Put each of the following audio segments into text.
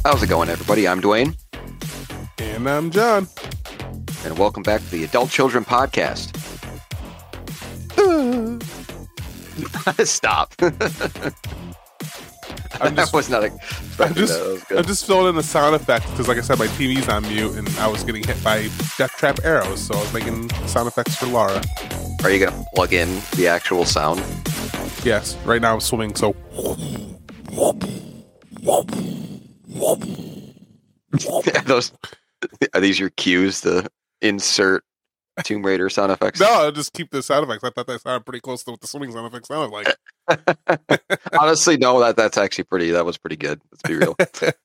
How's it going, everybody? I'm Dwayne. And I'm John. And welcome back to the Adult Children Podcast. Stop. I was not expecting that. I'm just filling in the sound effects because, like I said, my TV's on mute and I was getting hit by death trap arrows, so I was making sound effects for Laura. Are you going to plug in the actual sound? Yes. Right now I'm swimming, so... Are these your cues to insert Tomb Raider sound effects? No, I'll just keep the sound effects. I thought that sounded pretty close to what the swimming sound effects sounded like. Honestly, no, that was pretty good. Let's be real.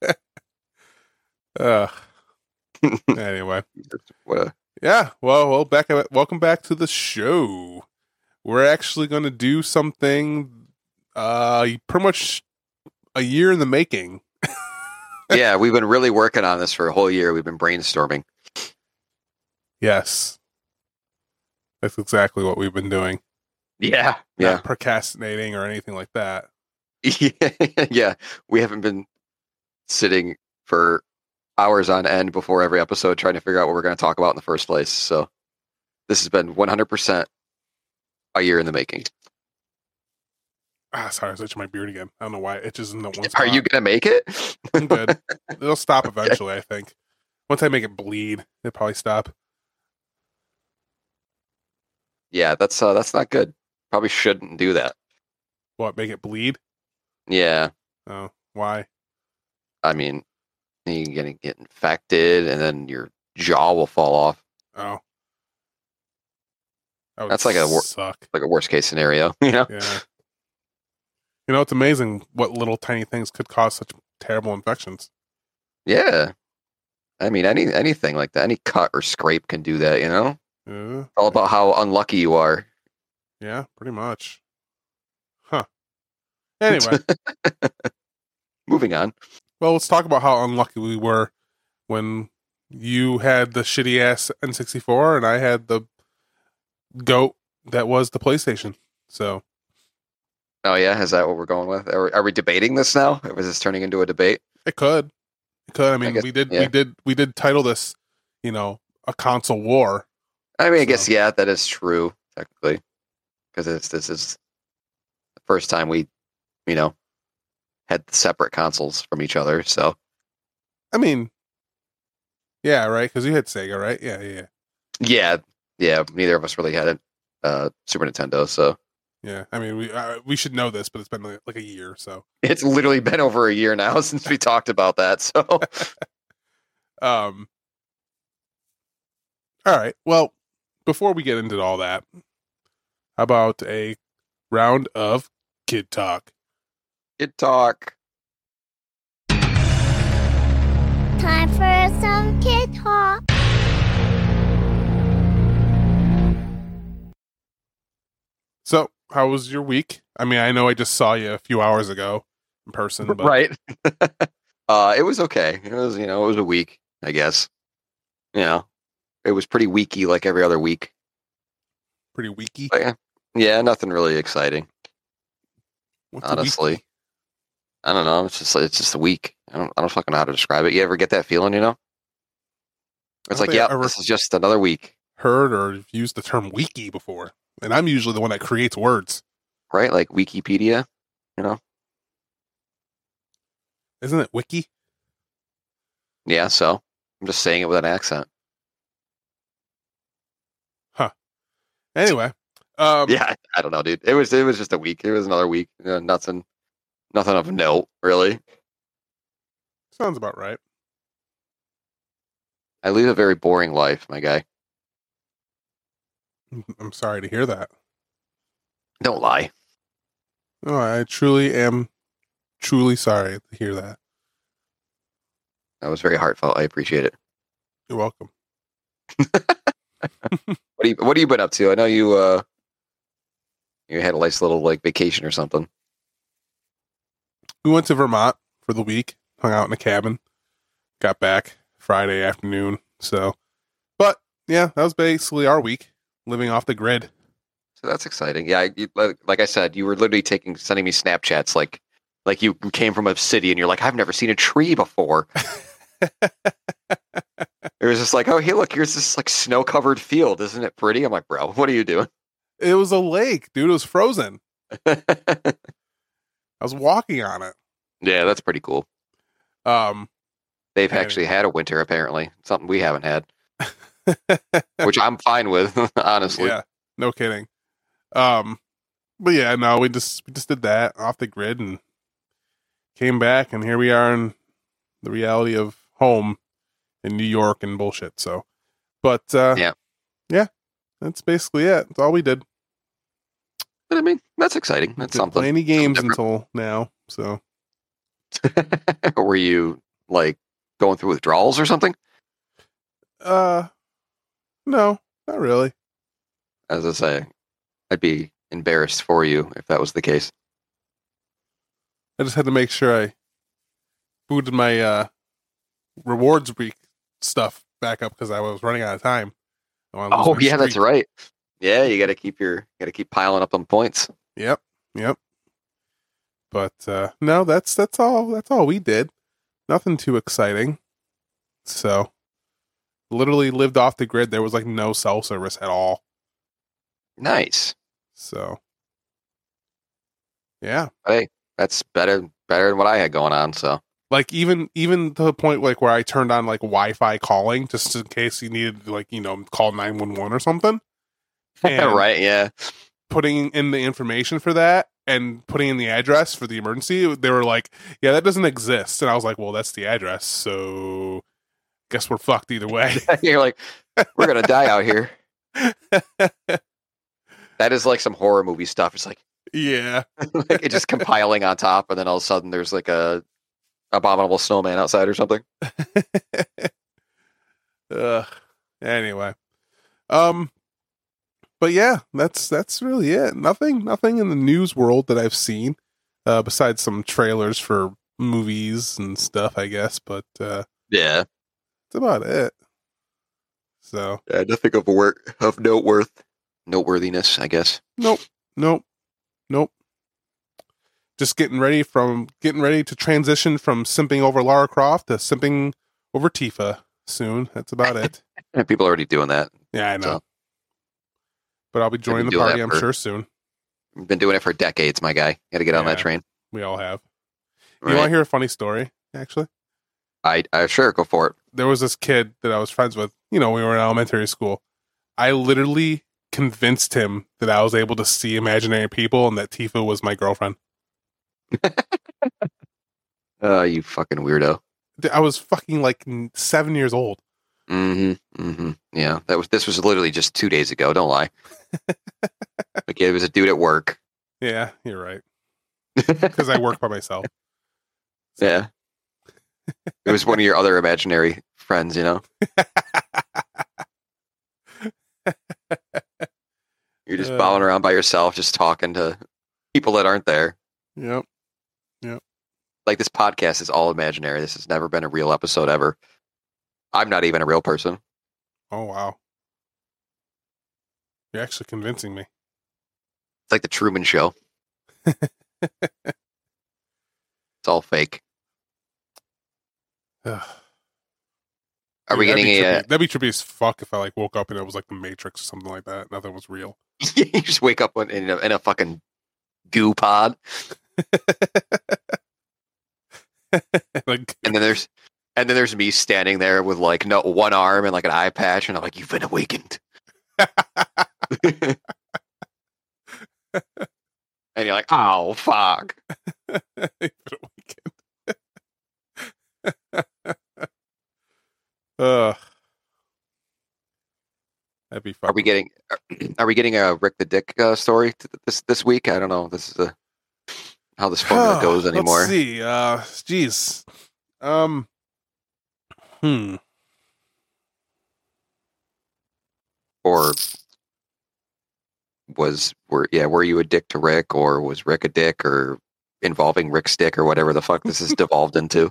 Anyway. Yeah, welcome back to the show. We're actually going to do something pretty much a year in the making. Yeah, we've been really working on this for a whole year. We've been brainstorming. Yes. That's exactly what we've been doing. Yeah. Not procrastinating or anything like that. Yeah. We haven't been sitting for hours on end before every episode trying to figure out what we're going to talk about in the first place. So this has been 100% a year in the making. Sorry, I was itching my beard again. I don't know why it itches in the one spot. Are you going to make it? I'm good. It'll stop eventually, I think. Once I make it bleed, it'll probably stop. Yeah, that's not good. Probably shouldn't do that. What, make it bleed? Yeah. Oh, why? I mean, you're going to get infected and then your jaw will fall off. Oh. That's like a worst case scenario, you know? Yeah. You know, it's amazing what little tiny things could cause such terrible infections. Yeah. I mean, anything like that, any cut or scrape can do that, you know? Yeah. All about how unlucky you are. Yeah, pretty much. Huh. Anyway. Moving on. Well, let's talk about how unlucky we were when you had the shitty-ass N64 and I had the GOAT that was the PlayStation. So... Oh yeah, is that what we're going with? Are we debating this now? Or is this turning into a debate? It could. I mean, we did title this, you know, a console war. I mean, I guess that is true technically, because this is the first time we, you know, had separate consoles from each other. So, I mean, yeah, right? Because you had Sega, right? Yeah. Neither of us really had a Super Nintendo, so. Yeah, I mean, we should know this, but it's been like a year, so. It's literally been over a year now since we talked about that, so. All right, well, before we get into all that, how about a round of Kid Talk? Kid Talk. Time for some Kid Talk. So, how was your week? I mean, I know I just saw you a few hours ago in person, but... Right. It was okay. It was a week, I guess. You know, it was pretty weeky like every other week. Pretty weeky? But yeah, nothing really exciting. What's honestly. I don't know. It's just a week. I don't fucking know how to describe it. You ever get that feeling, you know? It's like, this is just another week. Heard or used the term wiki before. And I'm usually the one that creates words. Right? Like Wikipedia, you know? Isn't it wiki? Yeah, so I'm just saying it with an accent. Huh. Anyway. Yeah, I don't know, dude. It was just a week. It was another week. Nothing of note, really. Sounds about right. I lead a very boring life, my guy. I'm sorry to hear that. Don't lie. Oh, I truly am sorry to hear that. That was very heartfelt. I appreciate it. You're welcome. What have you been up to? I know you had a nice little vacation or something. We went to Vermont for the week, hung out in a cabin, got back Friday afternoon. So, but yeah, that was basically our week, living off the grid. So that's exciting. Yeah, like I said, you were literally sending me Snapchats like Like you came from a city and you're like, I've never seen a tree before. It was just like, oh, hey, look, here's this like snow-covered field. Isn't it pretty? I'm like, bro, what are you doing? It was a lake, dude. It was frozen. I was walking on it. Yeah, that's pretty cool. They've Anyway. actually had a winter, apparently. Something we haven't had. Which I'm fine with, honestly. Yeah, no kidding. But yeah, no, we just did that off the grid and came back, and here we are in the reality of home in New York and bullshit. So, but yeah, that's basically it. That's all we did. But I mean, that's exciting. That's Didn't something. play any games Something until now. So, Were you like going through withdrawals or something? no, not really. As I say, I'd be embarrassed for you if that was the case. I just had to make sure I booted my rewards week stuff back up because I was running out of time. Oh yeah, that's right. Yeah, you got to keep piling up them points. Yep. But no, that's all we did. Nothing too exciting. So, literally lived off the grid. There was like no cell service at all. Nice. So, yeah. Hey, that's better than what I had going on. So, Like even to the point like where I turned on like Wi-Fi calling just in case you needed to, like, call 911 or something. And right? Yeah. putting in the information for that and putting in the address for the emergency, they were like, yeah, that doesn't exist. And I was like, well, that's the address. So guess we're fucked either way. You're like, we're gonna die out here. That is like some horror movie stuff. It's like, Yeah. like it's just compiling on top, and then all of a sudden there's like a abominable snowman outside or something. Anyway. But yeah, that's really it. Nothing in the news world that I've seen, besides some trailers for movies and stuff, I guess, but Yeah. that's about it. So Yeah, nothing of noteworthiness, I guess. Nope. Just getting ready to transition from simping over Lara Croft to simping over Tifa soon. That's about it. Yeah, people are already doing that. Yeah, I know. So, But I'll be joining the doing party, that I'm for- sure, soon. we've been doing it for decades, my guy. Got to get on that Yeah. train. We all have. You Right? want to hear a funny story, actually? I sure, go for it. There was this kid that I was friends with. We were in elementary school. I literally convinced him that I was able to see imaginary people and that Tifa was my girlfriend. You fucking weirdo. I was fucking like 7 years old. Yeah, this was literally just 2 days ago. Don't lie. Like it was a dude at work. Yeah, you're right. Because I work by myself. Yeah. It was one of your other imaginary friends, You're just bowing around by yourself, just talking to people that aren't there. Yep. Like this podcast is all imaginary. This has never been a real episode ever. I'm not even a real person. Oh, wow. You're actually convincing me. It's like the Truman Show. It's all fake. Ugh. Are we Dude, getting that'd be trippy as fuck if I like woke up and it was like the Matrix or something like that. Nothing was real. you just wake up in a fucking goo pod, Like, and then there's me standing there with like one arm and like an eye patch, and I'm like, you've been awakened. And you're like, oh fuck. That'd be fun. Are we getting a Rick the Dick story this week? I don't know. This is how this formula goes anymore. Let's see. Jeez. Or were you a dick to Rick, or was Rick a dick, or involving Rick's dick, or whatever the fuck this has devolved into?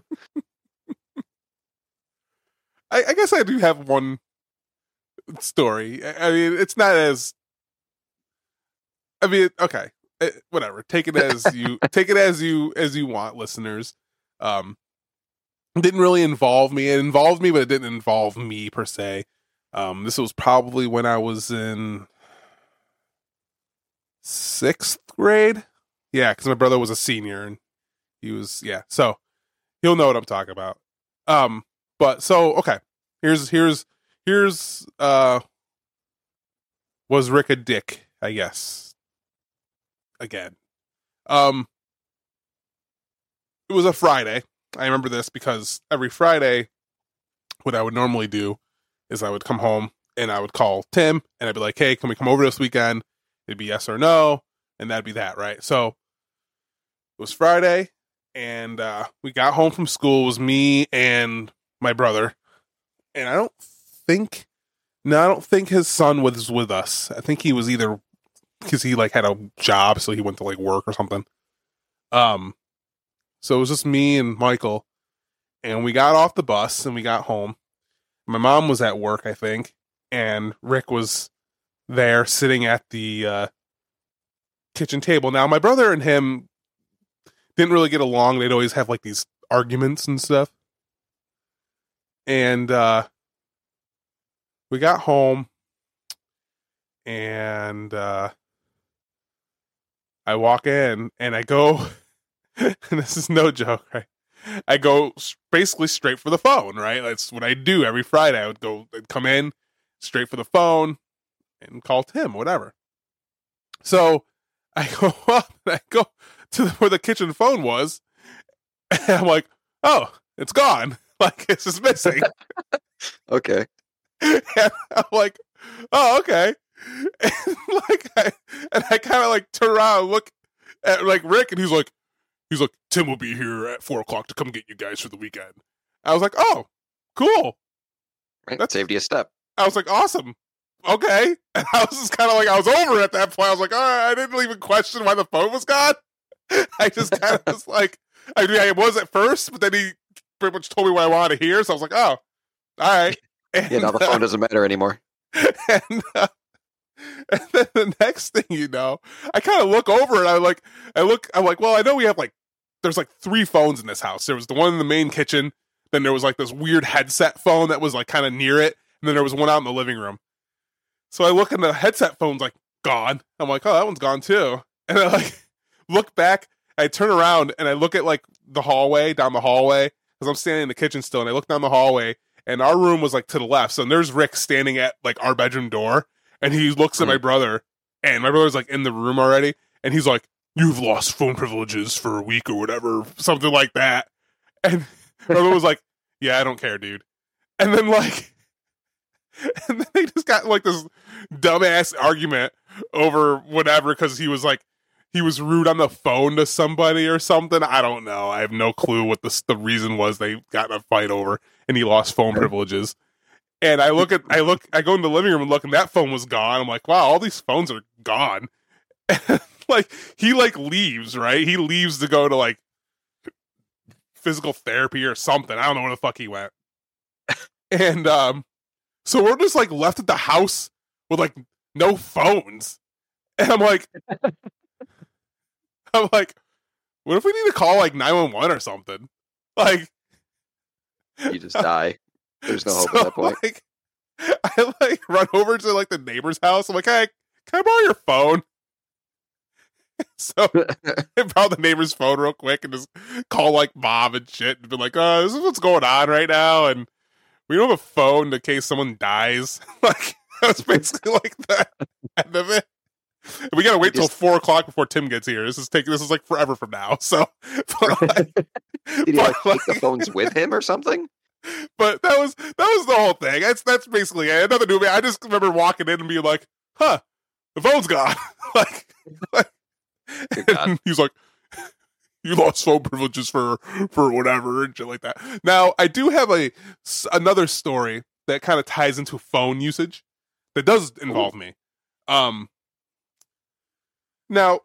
I guess I do have one story. I mean, it's not as. I mean, okay. whatever. Take it as you want, listeners. It didn't really involve me. It involved me, but it didn't involve me per se. This was probably when I was in 6th grade. Yeah, because my brother was a senior and he was, so he'll know what I'm talking about. But so, okay, here's was Rick a dick, I guess, again. It was a Friday. I remember this because every Friday, what I would normally do is I would come home and I would call Tim and I'd be like, hey, can we come over this weekend? It'd be yes or no. And that'd be that, right? So it was Friday and we got home from school. It was me and my brother. And I don't think his son was with us. I think he was either because he like had a job, so he went to like work or something. So it was just me and Michael, and we got off the bus and we got home. My mom was at work, I think, and Rick was there sitting at the kitchen table. Now, my brother and him didn't really get along. They'd always have like these arguments and stuff. And we got home, and I walk in, and I go, and this is no joke, right? I go basically straight for the phone, right? That's what I do every Friday. I'd come in straight for the phone and call Tim, whatever. So I go up and I go to where the kitchen phone was, and I'm like, oh, it's gone. Like, it's just missing. Okay. And I'm like, oh, okay. And I kind of like turn around and look at like Rick, and he's like, Tim will be here at 4:00 to come get you guys for the weekend. I was like, oh, cool. Right. That saved you a step. I was like, awesome. Okay. And I was just kind of like, I was over it at that point. I was like, all right, I didn't even question why the phone was gone. I just kind of was like, I mean, I was at first, but then he pretty much told me what I wanted to hear. So I was like, oh, all right. And, now the phone doesn't matter anymore. And then the next thing you know, I kind of look over and I'm like, well, I know we have like, there's like 3 phones in this house. There was the one in the main kitchen. Then there was like this weird headset phone that was like kind of near it. And then there was one out in the living room. So I look and the headset phone's like gone. I'm like, oh, that one's gone too. And I like look back, I turn around and I look at like the hallway, down the hallway, because I'm standing in the kitchen still. And I look down the hallway and our room was like to the left. So there's Rick standing at like our bedroom door. And he looks at my brother, and my brother's like in the room already, and he's like, you've lost phone privileges for a week or whatever, something like that. And my brother was like, yeah, I don't care, dude. And then they just got like this dumbass argument over whatever, because he was rude on the phone to somebody or something. I don't know. I have no clue what the reason was they got in a fight over, and he lost phone privileges. And I go in the living room and look, and that phone was gone. I'm like, wow, all these phones are gone. And like, he like leaves, right? He leaves to go to like physical therapy or something. I don't know where the fuck he went. And so we're just like left at the house with like no phones. And I'm like, what if we need to call like 911 or something? Like, you just die. There's no hope at that point. Like, I like run over to like the neighbor's house. I'm like, hey, can I borrow your phone? So I borrow the neighbor's phone real quick and just call like mom and shit and be like, oh, this is what's going on right now. And we don't have a phone in case someone dies. Like, that's basically like the end of it. We gotta wait till 4:00 before Tim gets here. This is like forever from now. So, did he like take the phones with him or something? But that was the whole thing. That's basically it. Nothing new. I just remember walking in and being like, "Huh, the phone's gone." like and he's like, "You lost phone privileges for whatever and shit like that." Now, I do have another story that kind of ties into phone usage that does involve me. Now,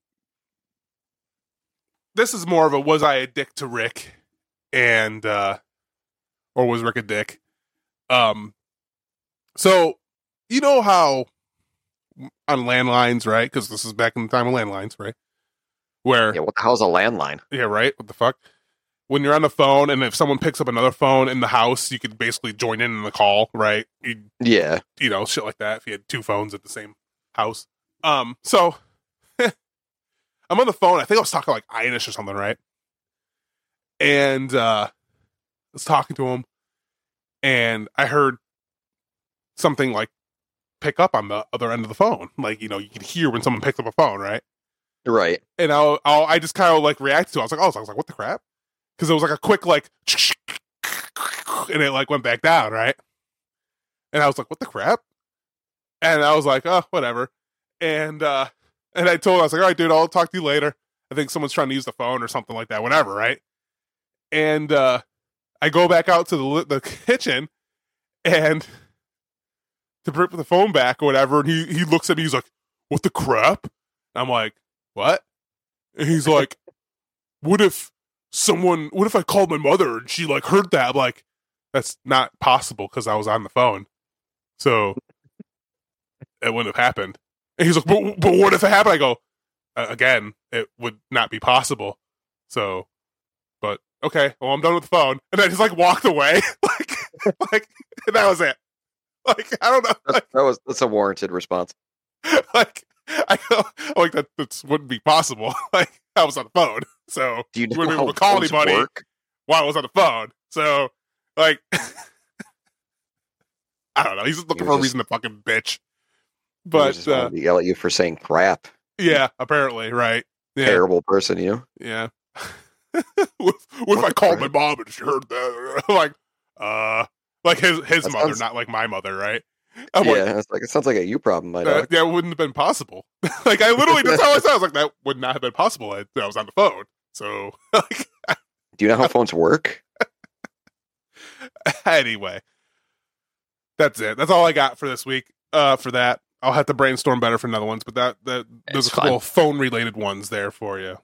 this is more of a was I a dick to Rick, and or was Rick a dick? So you know how on landlines, right? Because this is back in the time of landlines, right? Where Yeah, what the hell's a landline? yeah, right. What the fuck? When you're on the phone, and if someone picks up another phone in the house, you could basically join in the call, right? Yeah. You know, shit like that. If you had two phones at the same house, so I'm on the phone. I think I was talking like Inish or something, right? And I was talking to him, and I heard something like pick up on the other end of the phone. Like, you know, you could hear when someone picks up a phone, right? Right. And I just kind of like reacted to it. I was like, what the crap? Because it was like a quick like, and it like went back down, right? And I was like, what the crap? And I was like, oh, whatever. And I told him, I was like, all right, dude, I'll talk to you later. I think someone's trying to use the phone or something like that, whatever, right? And I go back out to the kitchen and to bring the phone back or whatever, and he looks at me, he's like, what the crap? And I'm like, what? And he's like, what if I called my mother and she like heard that? I'm like, that's not possible because I was on the phone. So it wouldn't have happened. And he's like, but what if it happened? I go, again, it would not be possible. So, but okay, well, I'm done with the phone. And I just like walked away. like, and that was it. Like, I don't know. Like, That's a warranted response. like, I go, like that wouldn't be possible. Like, I was on the phone. So, Do you know wouldn't be how able to call phones anybody work? while I was on the phone. So, like, I don't know. He's just looking for a reason to fucking bitch. But just wanted to yell at you for saying crap. Yeah, apparently, right? Yeah, Terrible person, you. yeah. what if I called my mom and she heard that? Like his mother, not like my mother, right? I'm Yeah, it sounds like a you problem, my dog. that wouldn't have been possible. Like I literally, that's how I said. I was like, that would not have been possible. I was on the phone. So, like, Do you know how phones work? anyway, that's it. That's all I got for this week. For that, I'll have to brainstorm better for another ones. But there's It's a couple fine. of phone related ones there for you.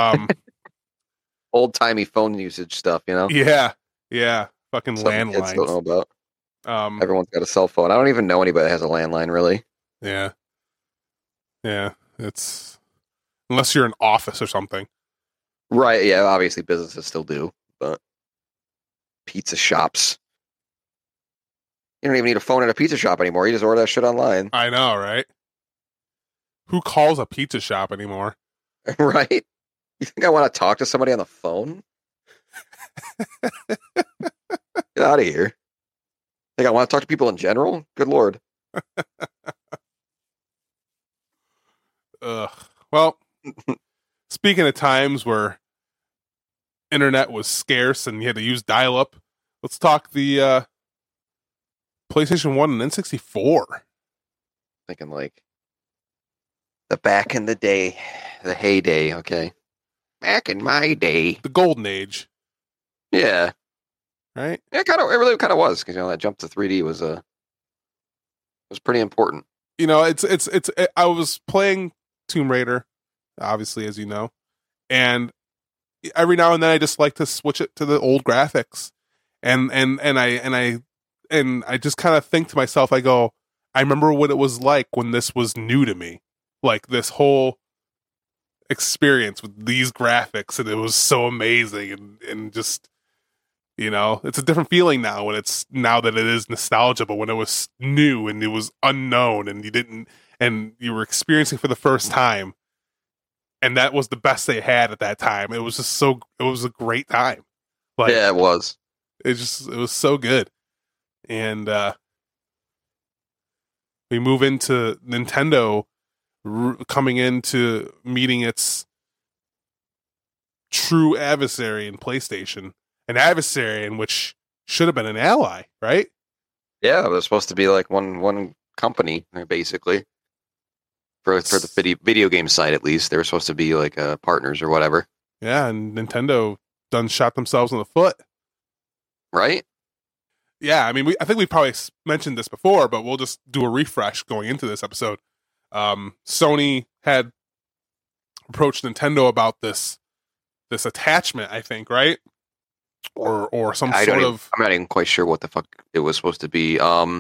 Old timey phone usage stuff, you know. yeah, fucking Something kids don't know landlines. about. Everyone's got a cell phone. I don't even know anybody that has a landline, really. Yeah. It's unless you're an office or something. Right? Yeah, obviously businesses still do, but pizza shops. You don't even need a phone at a pizza shop anymore. You just order that shit online, I know, right? Who calls a pizza shop anymore? right? You think I want to talk to somebody on the phone? Get out of here. Think I want to talk to people in general? Good lord. Ugh. Well, speaking of times where internet was scarce and you had to use dial-up, let's talk the PlayStation 1 and N64. Thinking like the back in the day, the heyday, okay. Back in my day. The golden age, Yeah. right? It really kind of was, because that jump to 3D was pretty important. You know, I was playing Tomb Raider, obviously, as you know, and every now and then I just like to switch it to the old graphics, and I just kind of think to myself, I go, I remember what it was like when this was new to me, like this whole experience with these graphics, and it was so amazing, and just, you know, it's a different feeling now now that it is nostalgia, but when it was new and it was unknown and you were experiencing for the first time, and that was the best they had at that time. It was just it was a great time. Like, Yeah, it was. it was so good. And we move into Nintendo coming into meeting its true adversary in PlayStation, an adversary in which should have been an ally, right? Yeah, it was supposed to be like one company, basically. For the video game side, at least, they were supposed to be like partners or whatever. Yeah, and Nintendo done shot themselves in the foot. Right? Yeah, I mean, I think we probably mentioned this before, but we'll just do a refresh going into this episode. Sony had approached Nintendo about this attachment, I think, right? Or some I'm sort of. I'm not even quite sure what the fuck it was supposed to be.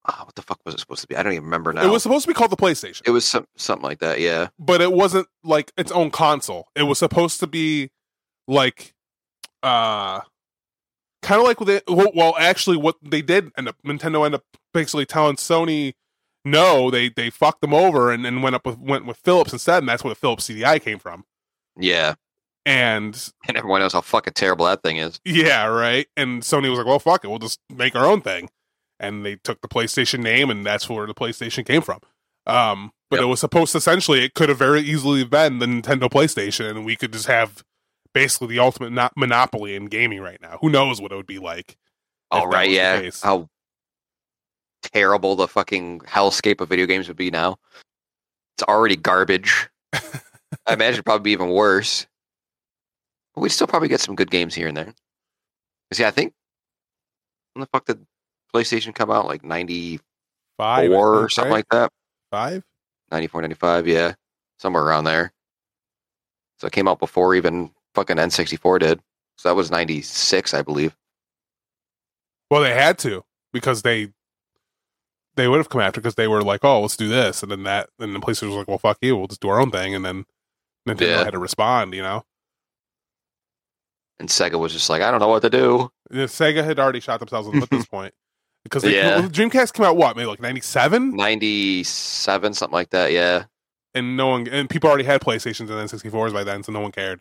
what the fuck was it supposed to be? I don't even remember now. It was supposed to be called the PlayStation. It was something like that, yeah. But it wasn't like its own console. It was supposed to be like, kind of like with it. Well, actually, what they did end up, Nintendo ended up basically telling Sony, no, they fucked them over and went with Philips instead, and that's where the Philips CDI came from. Yeah. And everyone knows how fucking terrible that thing is. Yeah, right. And Sony was like, well, fuck it, we'll just make our own thing. And they took the PlayStation name, and that's where the PlayStation came from. But It was supposed to, essentially, it could have very easily been the Nintendo PlayStation, and we could just have basically the ultimate monopoly in gaming right now. Who knows what it would be like? Oh, right, yeah. How terrible the fucking hellscape of video games would be now. It's already garbage. I imagine it'd probably be even worse. But we'd still probably get some good games here and there. See, I think, when the fuck did PlayStation come out? Like 95 or something like that? 94, 95, yeah. Somewhere around there. So it came out before even fucking N64 did. So that was 96, I believe. Well, they had to, because they would have come after, because they were like, oh, let's do this. And then the PlayStation was like, well, fuck you, we'll just do our own thing. And then Nintendo had to respond, you know? And Sega was just like, I don't know what to do. Sega had already shot themselves in the foot at this point. Because the Dreamcast came out, what, maybe like 97? 97, something like that, yeah. And people already had PlayStations and N64s by then, so no one cared.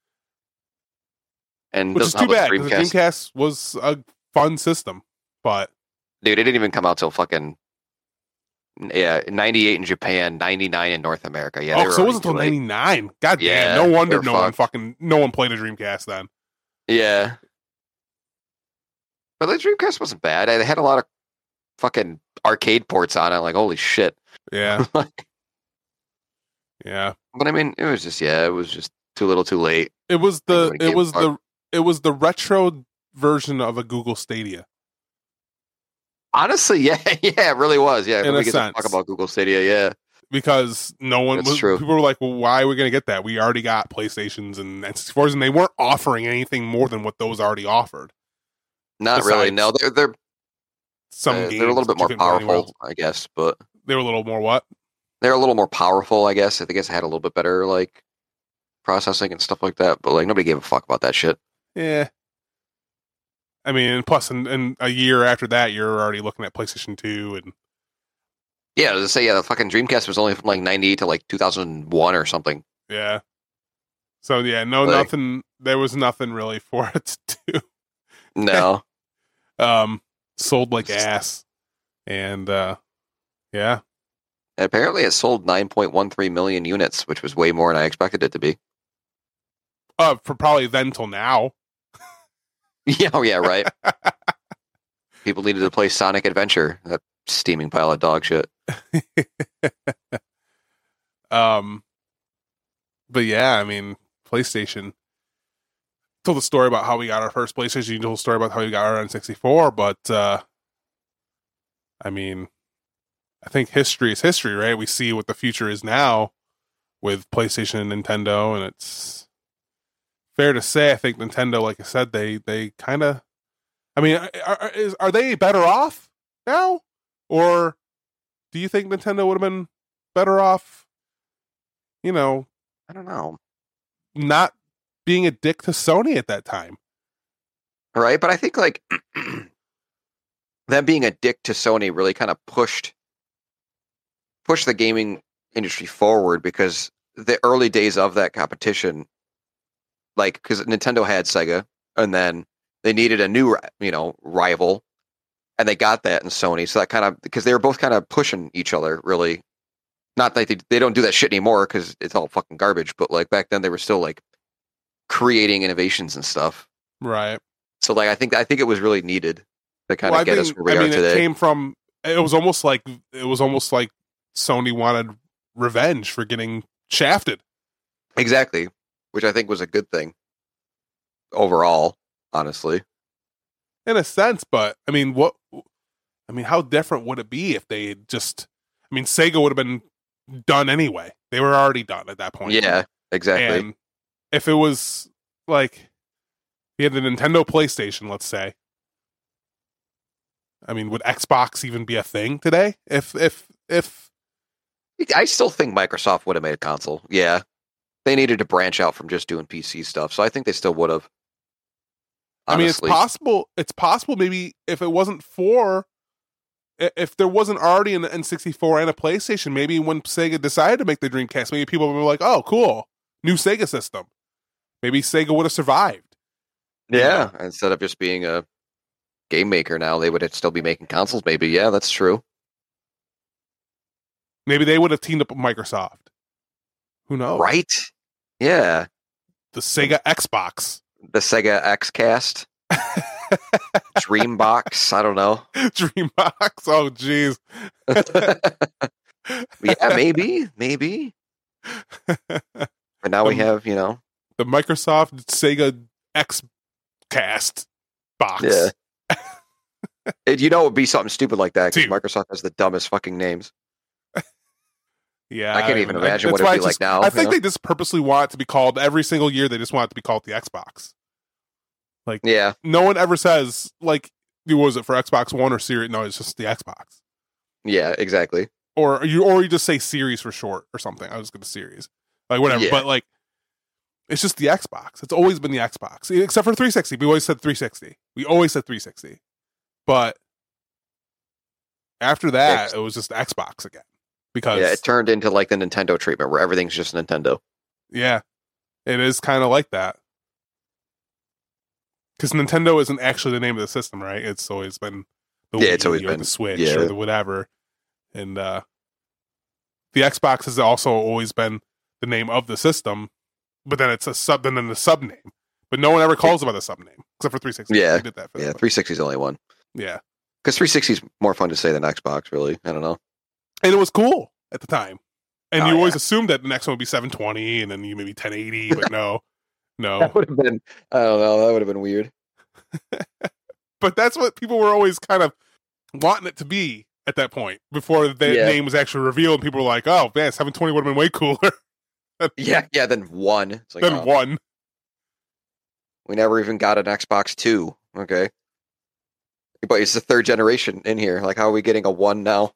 And which is too bad, because the Dreamcast was a fun system. But dude, it didn't even come out till fucking 98 in Japan, 99 in North America. Yeah, so it wasn't until 99. God damn, no wonder no one played a Dreamcast then. Yeah. But the Dreamcast wasn't bad. They had a lot of fucking arcade ports on it. Like, holy shit. Yeah. Yeah. But I mean, it was just too little, too late. It was the retro version of a Google Stadia. Honestly, yeah, it really was. Yeah, in we a sense. Talk about Google Stadia, yeah. Because people were like, well, why are we going to get that? We already got PlayStations and N64s, and they weren't offering anything more than what those already offered. Not really. No, they're they're a little bit more powerful, I guess. But they were a little more what? They're a little more powerful, I guess. I guess it had a little bit better like processing and stuff like that. But like nobody gave a fuck about that shit. Yeah. I mean, plus, in a year after that, you're already looking at PlayStation 2 and. Yeah, I was say the fucking Dreamcast was only from like 98 to like 2001 or something. Yeah. So yeah, nothing. There was nothing really for it to do. No. Sold like ass, and yeah. And apparently, it sold 9.13 million units, which was way more than I expected it to be. For probably then till now. Yeah, right. People needed to play Sonic Adventure. That steaming pile of dog shit. But yeah, I mean, PlayStation told the story about how we got our first PlayStation. You told the story about how we got our N64, but I mean, I think history is history, right? We see what the future is now with PlayStation and Nintendo, and it's fair to say, I think Nintendo, like I said, they kind of, I mean, are they better off now? Or do you think Nintendo would have been better off, I don't know, not being a dick to Sony at that time? Right, but I think, like, them being a dick to Sony really kind of pushed the gaming industry forward, because the early days of that competition, like, because Nintendo had Sega, and then they needed a new, rival, and they got that in Sony. So that kind of, because they were both kind of pushing each other, really. Not that they don't do that shit anymore, because it's all fucking garbage, but like back then they were still like creating innovations and stuff. Right. So like I think it was really needed to kind of get us where we are today. It was almost like Sony wanted revenge for getting shafted. Exactly. Which I think was a good thing overall, honestly. In a sense, but I mean, how different would it be if they had just, Sega would have been done anyway. They were already done at that point. Yeah, exactly. And if it was like, you had the Nintendo PlayStation, let's say, I mean, would Xbox even be a thing today? If I still think Microsoft would have made a console. Yeah. They needed to branch out from just doing PC stuff. So I think they still would have. I mean, it's possible. It's possible maybe if it wasn't for, if there wasn't already an N64 and a PlayStation, maybe when Sega decided to make the Dreamcast, maybe people would be like, oh, cool, new Sega system. Maybe Sega would have survived. Yeah, instead of just being a game maker now, they would still be making consoles, maybe. Yeah, that's true. Maybe they would have teamed up with Microsoft. Who knows? Right? Yeah. The Sega Xbox. The Sega Xcast. Dreambox. I don't know. Dreambox. Oh, jeez. Yeah, maybe. But now we have, the Microsoft Sega Xcast box. Yeah. It would be something stupid like that because Dude. Microsoft has the dumbest fucking names. Yeah, I can't even imagine what it'd be like now. I think they just purposely want it to be called every single year. They just want it to be called the Xbox. Like, yeah, no one ever says like, was it for Xbox One or Series? No, it's just the Xbox. Yeah, exactly. Or you just say Series for short or something. I was going to Series, like whatever. Yeah. But like, it's just the Xbox. It's always been the Xbox, except for 360. We always said 360. We always said 360. But after that, it was just Xbox again. Because it turned into like the Nintendo treatment where everything's just Nintendo. Yeah, it is kind of like that. Because Nintendo isn't actually the name of the system, right? It's always been the Wii it's always or been the Switch or the whatever. And the Xbox has also always been the name of the system, but then it's the sub name. But no one ever calls it by the sub name except for 360. Yeah, we did that for 360 is the only one. Yeah, because 360 is more fun to say than Xbox. Really, I don't know. And it was cool at the time. And you always yeah. assumed that the next one would be 720 and then you maybe 1080, but no. That would have been, I don't know, that would have been weird. But that's what people were always kind of wanting it to be at that point before the name was actually revealed. And people were like, oh, man, 720 would have been way cooler. yeah, then one. It's like, then one. We never even got an Xbox 2. Okay. But it's the third generation in here. Like, how are we getting a 1 now?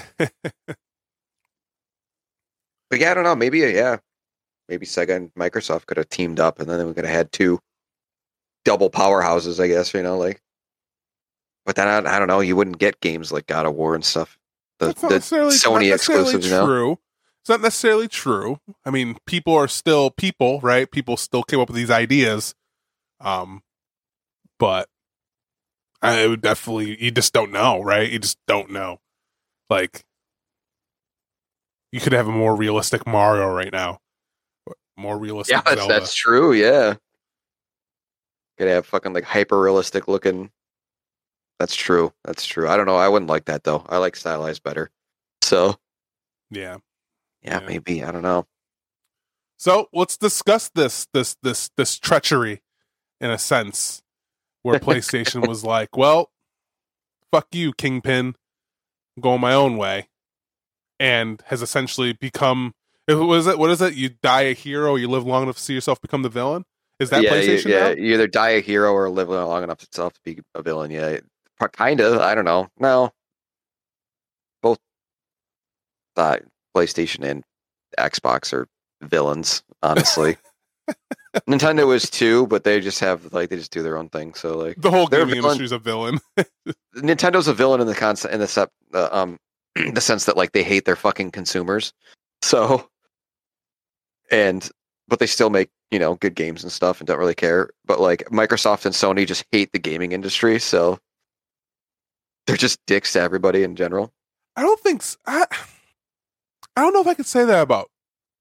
But yeah, I don't know. Maybe Sega and Microsoft could have teamed up, and then we could have had two double powerhouses, I guess. But then I don't know. You wouldn't get games like God of War and stuff. The Sony exclusives, true. It's not necessarily true. I mean, people are still people, right? People still came up with these ideas, but I would definitely. You just don't know, right? You just don't know. Like, you could have a more realistic Mario right now. More realistic Zelda. That's true, yeah. Could have fucking like hyper realistic looking. That's true. I don't know. I wouldn't like that though. I like stylized better. So Yeah, maybe. I don't know. So let's discuss this treachery in a sense, where PlayStation was like, well, fuck you, Kingpin. I'm going my own way. And has essentially become, what is it? You die a hero, you live long enough to see yourself become the villain? Is that PlayStation now? You either die a hero or live long enough to be a villain. Yeah, kind of. I don't know. No, both PlayStation and Xbox are villains. Honestly, Nintendo is too, but they just have they just do their own thing. So like the whole gaming industry is a villain. Nintendo's a villain in the concept in the sense that like they hate their fucking consumers. So but they still make good games and stuff and don't really care. But like Microsoft and Sony just hate the gaming industry, so they're just dicks to everybody in general. I don't think I don't know if I could say that about.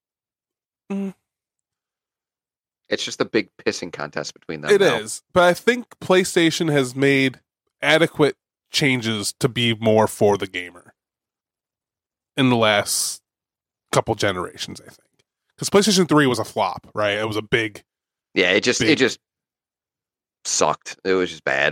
It's just a big pissing contest between them. It is, but I think PlayStation has made adequate changes to be more for the gamer in the last couple generations, I think. Because PlayStation 3 was a flop, right? It was a big... Yeah, it just sucked. It was just bad.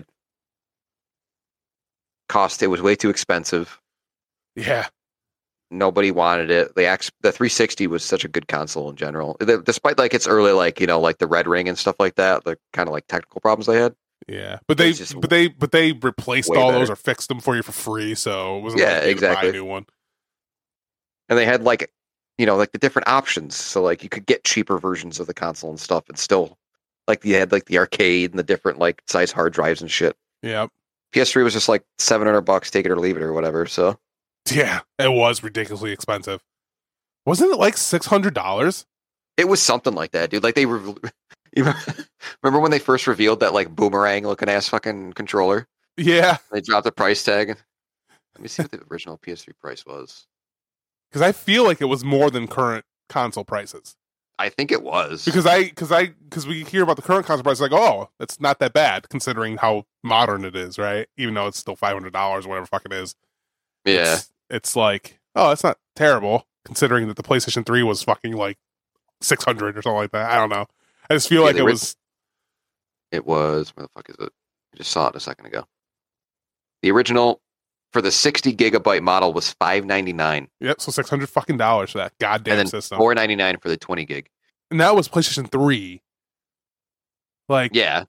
It was way too expensive. Yeah. Nobody wanted it. The 360 was such a good console in general. Despite like its early like the Red Ring and stuff like that, the kind of like technical problems they had. Yeah, but It's just they replaced way all better. those or fixed them for you for free, so it wasn't Yeah, like you had to exactly. buy a new one. And they had like, like the different options. So like you could get cheaper versions of the console and stuff, and still like you had like the arcade and the different like size hard drives and shit. Yep. PS3 was just like $700, take it or leave it or whatever. So Yeah, it was ridiculously expensive. Wasn't it like $600? it was something like that, dude. Like they were. Remember when they first revealed that like boomerang looking ass fucking controller? Yeah, They dropped the price tag. Let me see what the original PS3 price was. because I feel like it was more than current console prices. I think it was. Because we hear about the current console price, like, oh, it's not that bad considering how modern it is, right? Even though it's still $500 or whatever the fuck it is. Yeah. It's like, oh, it's not terrible considering that the PlayStation 3 was fucking like 600 or something like that. I don't know. I just feel like it was. It was. Where the fuck is it? I just saw it a second ago. The original for the 60 gigabyte model was $599. Yep, so $600 fucking dollars for that goddamn And then system. $499 for the 20 gig. And that was PlayStation 3. Like, Yeah.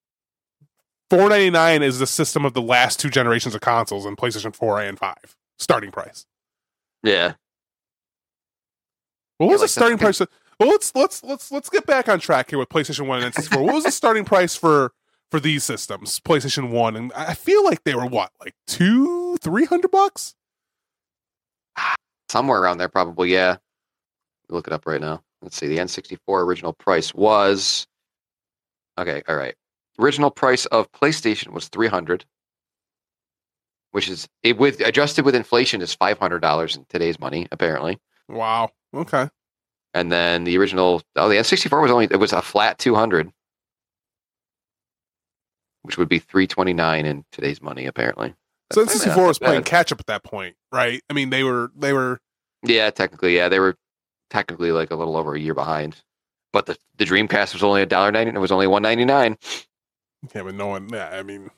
$499 is the system of the last two generations of consoles in PlayStation 4 and 5. Starting price. Yeah. What was like the starting the- price? Well, let's get back on track here with PlayStation 1 and N64. What was the starting price for these systems? PlayStation 1, and I feel like they were what, like $200-$300? Somewhere around there, probably. Yeah. Look it up right now. Let's see. The N64 original price was. Okay. All right. Original price of PlayStation was $300, which is with adjusted with inflation is $500 in today's money, apparently. Wow. Okay. And then the original, the N64 was a flat 200, which would be $329 in today's money, apparently. So That's N64 not was playing bad. catch up at that point, right? I mean, they were. Yeah, technically, yeah, they were technically like a little over a year behind. But the Dreamcast was only $1.90, and it was only $199. Yeah, but no one. Yeah, I mean,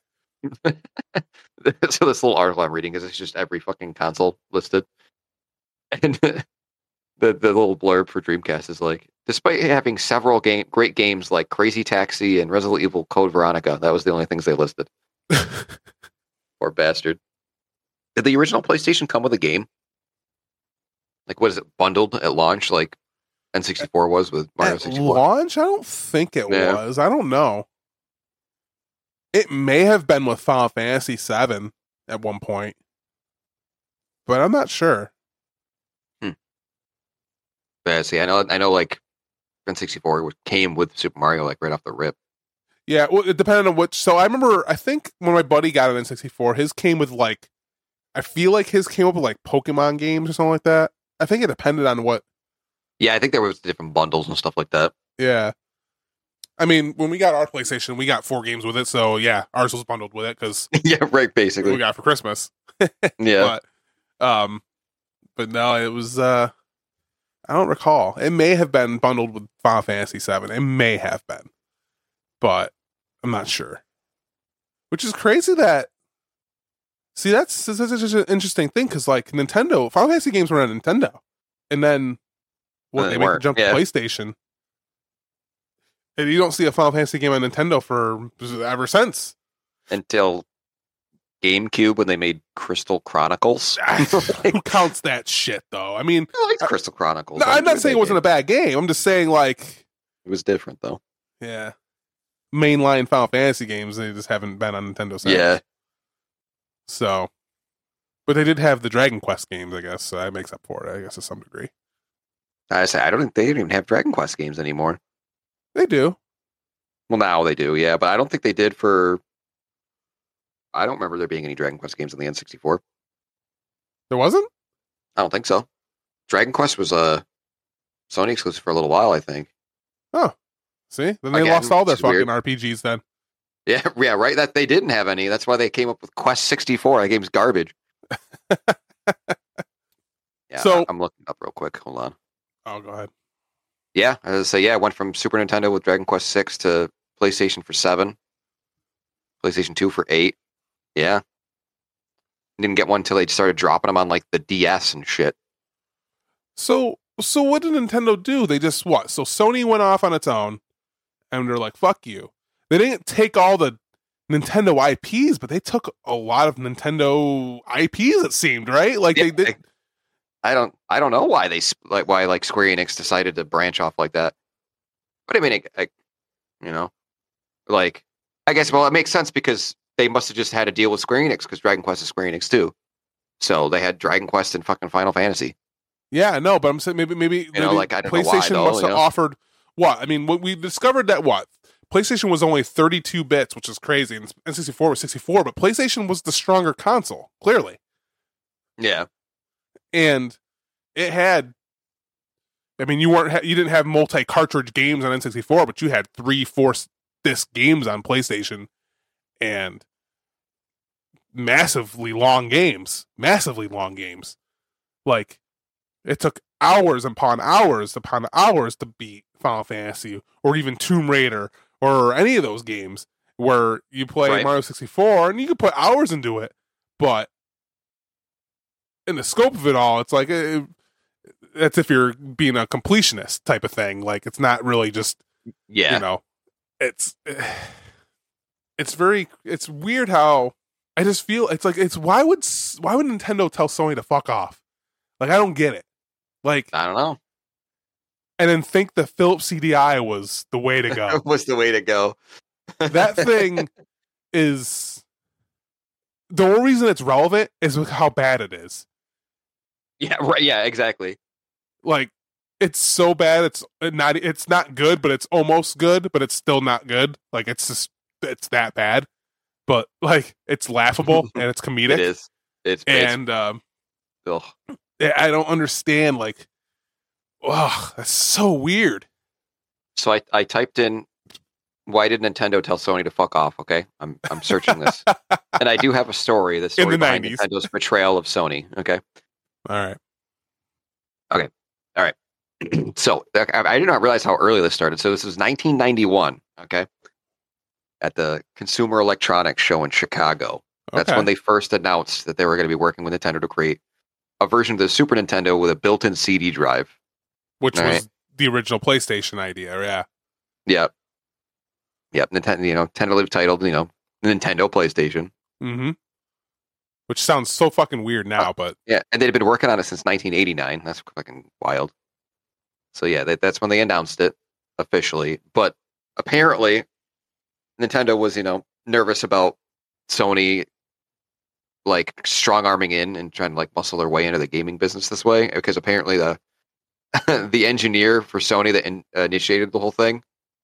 So this little article I'm reading is it's just every fucking console listed, and the little blurb for Dreamcast is like, despite having several great games like Crazy Taxi and Resident Evil Code Veronica, that was the only things they listed. Poor bastard. Did the original PlayStation come with a game? Like, was it bundled at launch like N64 was with Mario at 64? launch, I don't think it Yeah. was. I don't know. It may have been with Final Fantasy VII at one point, but I'm not sure. Yeah, see, I know, like N64 came with Super Mario like right off the rip. Yeah, well, it depended on which. So I remember, I think when my buddy got an N64, his came with like, I feel like his came up with like Pokemon games or something like that. I think it depended on what. Yeah, I think there was different bundles and stuff like that. Yeah. I mean, when we got our PlayStation, we got 4 games with it. So yeah, ours was bundled with it because Yeah, right. we Basically, got it for Christmas. yeah. But no, it was. I don't recall. It may have been bundled with Final Fantasy VII. It may have been, but I'm not sure. Which is crazy that. See, that's such an interesting thing because like Nintendo, Final Fantasy games were on Nintendo, and then And they they make the weren't, jump yeah. to PlayStation, and you don't see a Final Fantasy game on Nintendo for ever since. Until GameCube when they made Crystal Chronicles. Who counts that shit though? I mean, I liked Crystal Chronicles. no, I'm not saying it wasn't a bad game. I'm just saying like, It was different though. yeah, mainline Final Fantasy games they just haven't been on Nintendo since. Yeah. So, but they did have the Dragon Quest games, I guess. So that makes up for it, I guess, to some degree. I say I don't think they even have Dragon Quest games anymore. They do. Well, now they do, yeah, but I don't think they did for. I don't remember there being any Dragon Quest games on the N64. There wasn't? I don't think so. Dragon Quest was a Sony exclusive for a little while, I think. Oh, see, then they Again, lost all their it's weird. fucking RPGs. Then Yeah, yeah, right. That they didn't have any. That's why they came up with Quest 64. That game's garbage. Yeah, So- I'm looking up real quick. Hold on. oh, go ahead. Yeah, I went from Super Nintendo with Dragon Quest 6 to PlayStation for 7, PlayStation 2 for 8. Yeah. Didn't get one until they started dropping them on like the DS and shit. So what did Nintendo do? They just what? So Sony went off on its own, and they're like, "Fuck you." they didn't take all the Nintendo IPs, but they took a lot of Nintendo IPs. It seemed, right? Like they did. I don't know why why Square Enix decided to branch off like that. But I mean, I guess it makes sense because they must have just had a deal with Square Enix because Dragon Quest is Square Enix too. So they had Dragon Quest and fucking Final Fantasy. Yeah, no, but I'm saying maybe I don't PlayStation know why, must have offered what? I mean, we discovered that PlayStation was only 32 bits, which is crazy, and N64 was 64, but PlayStation was the stronger console, clearly. Yeah. And it had, I mean, you didn't have multi-cartridge games on N64, but you had 3-4 disc games on PlayStation, and massively long games. Like, it took hours upon hours to beat Final Fantasy, or even Tomb Raider, or any of those games where you play Mario 64, and you could put hours into it, but in the scope of it all, it's like that's if you're being a completionist type of thing. Like, it's not really just it's weird how I just feel it's like why would Nintendo tell Sony to fuck off? Like, I don't get it. Like, I don't know. And then think the Philips CDI was the way to go. Was the way to go. That thing is the only reason it's relevant is how bad it is. Yeah, right. Yeah, exactly. Like, it's so bad. It's not good, but it's almost good, but it's still not good. Like, it's that bad. But like, it's laughable and it's comedic. It is. I don't understand. Like, oh, that's so weird. So I typed in, why did Nintendo tell Sony to fuck off? Okay, I'm searching this, and I do have a story. The story behind 90s. Nintendo's portrayal of Sony. Okay. All right. So I did not realize how early this started. So this was 1991. Okay. At the Consumer Electronics Show in Chicago. That's when they first announced that they were going to be working with Nintendo to create a version of the Super Nintendo with a built-in CD drive. Which was the original PlayStation idea, yeah. Yep. Nintendo, tentatively titled, Nintendo PlayStation. Mm-hmm. Which sounds so fucking weird now, but... Yeah, and they'd been working on it since 1989. That's fucking wild. So yeah, that's when they announced it officially. But apparently, Nintendo was, nervous about Sony, like, strong-arming in and trying to, like, muscle their way into the gaming business this way. Because apparently the engineer for Sony that initiated the whole thing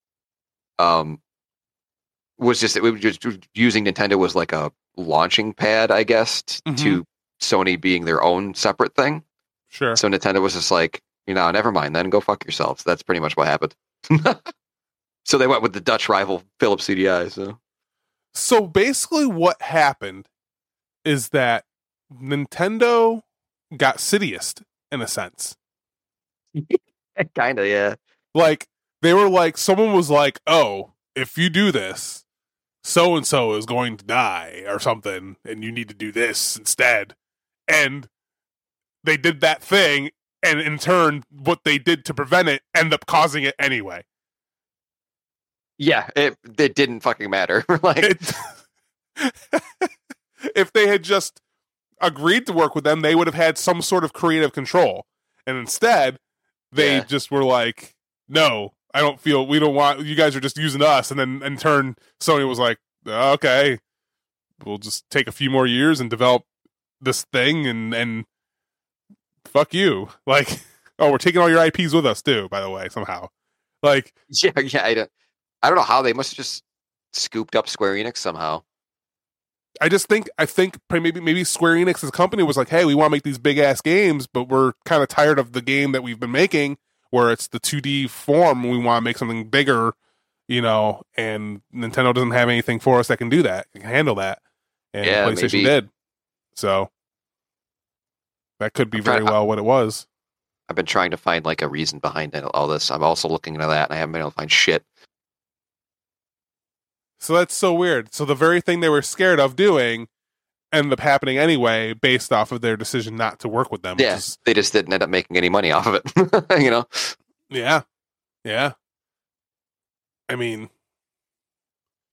was just using Nintendo as like a launching pad, I guess, to Sony being their own separate thing. Sure. So Nintendo was just like, never mind, then go fuck yourselves. That's pretty much what happened. So they went with the Dutch rival Philips CDI. So basically what happened is that Nintendo got Sidious in a sense. Kind of, yeah. Like, they were like, someone was like, oh, if you do this, so-and-so is going to die or something, and you need to do this instead. And they did that thing, and in turn, what they did to prevent it ended up causing it anyway. Yeah, it didn't fucking matter. Like, if they had just agreed to work with them, they would have had some sort of creative control. And instead, they just were like, no, we don't want, you guys are just using us. And then in turn, Sony was like, okay, we'll just take a few more years and develop this thing and fuck you. Like, oh, we're taking all your IPs with us too, by the way, somehow. Like, yeah, I don't know how. They must have just scooped up Square Enix somehow. I think maybe Square Enix's company was like, hey, we want to make these big ass games, but we're kind of tired of the game that we've been making where it's the 2D form. We want to make something bigger, and Nintendo doesn't have anything for us that can do that, can handle that. And PlayStation did. So that could be very well what it was. I've been trying to find like a reason behind all this. I'm also looking into that and I haven't been able to find shit. So that's so weird. So the very thing they were scared of doing ended up happening anyway, based off of their decision not to work with them. Yeah, they just didn't end up making any money off of it. Yeah. I mean,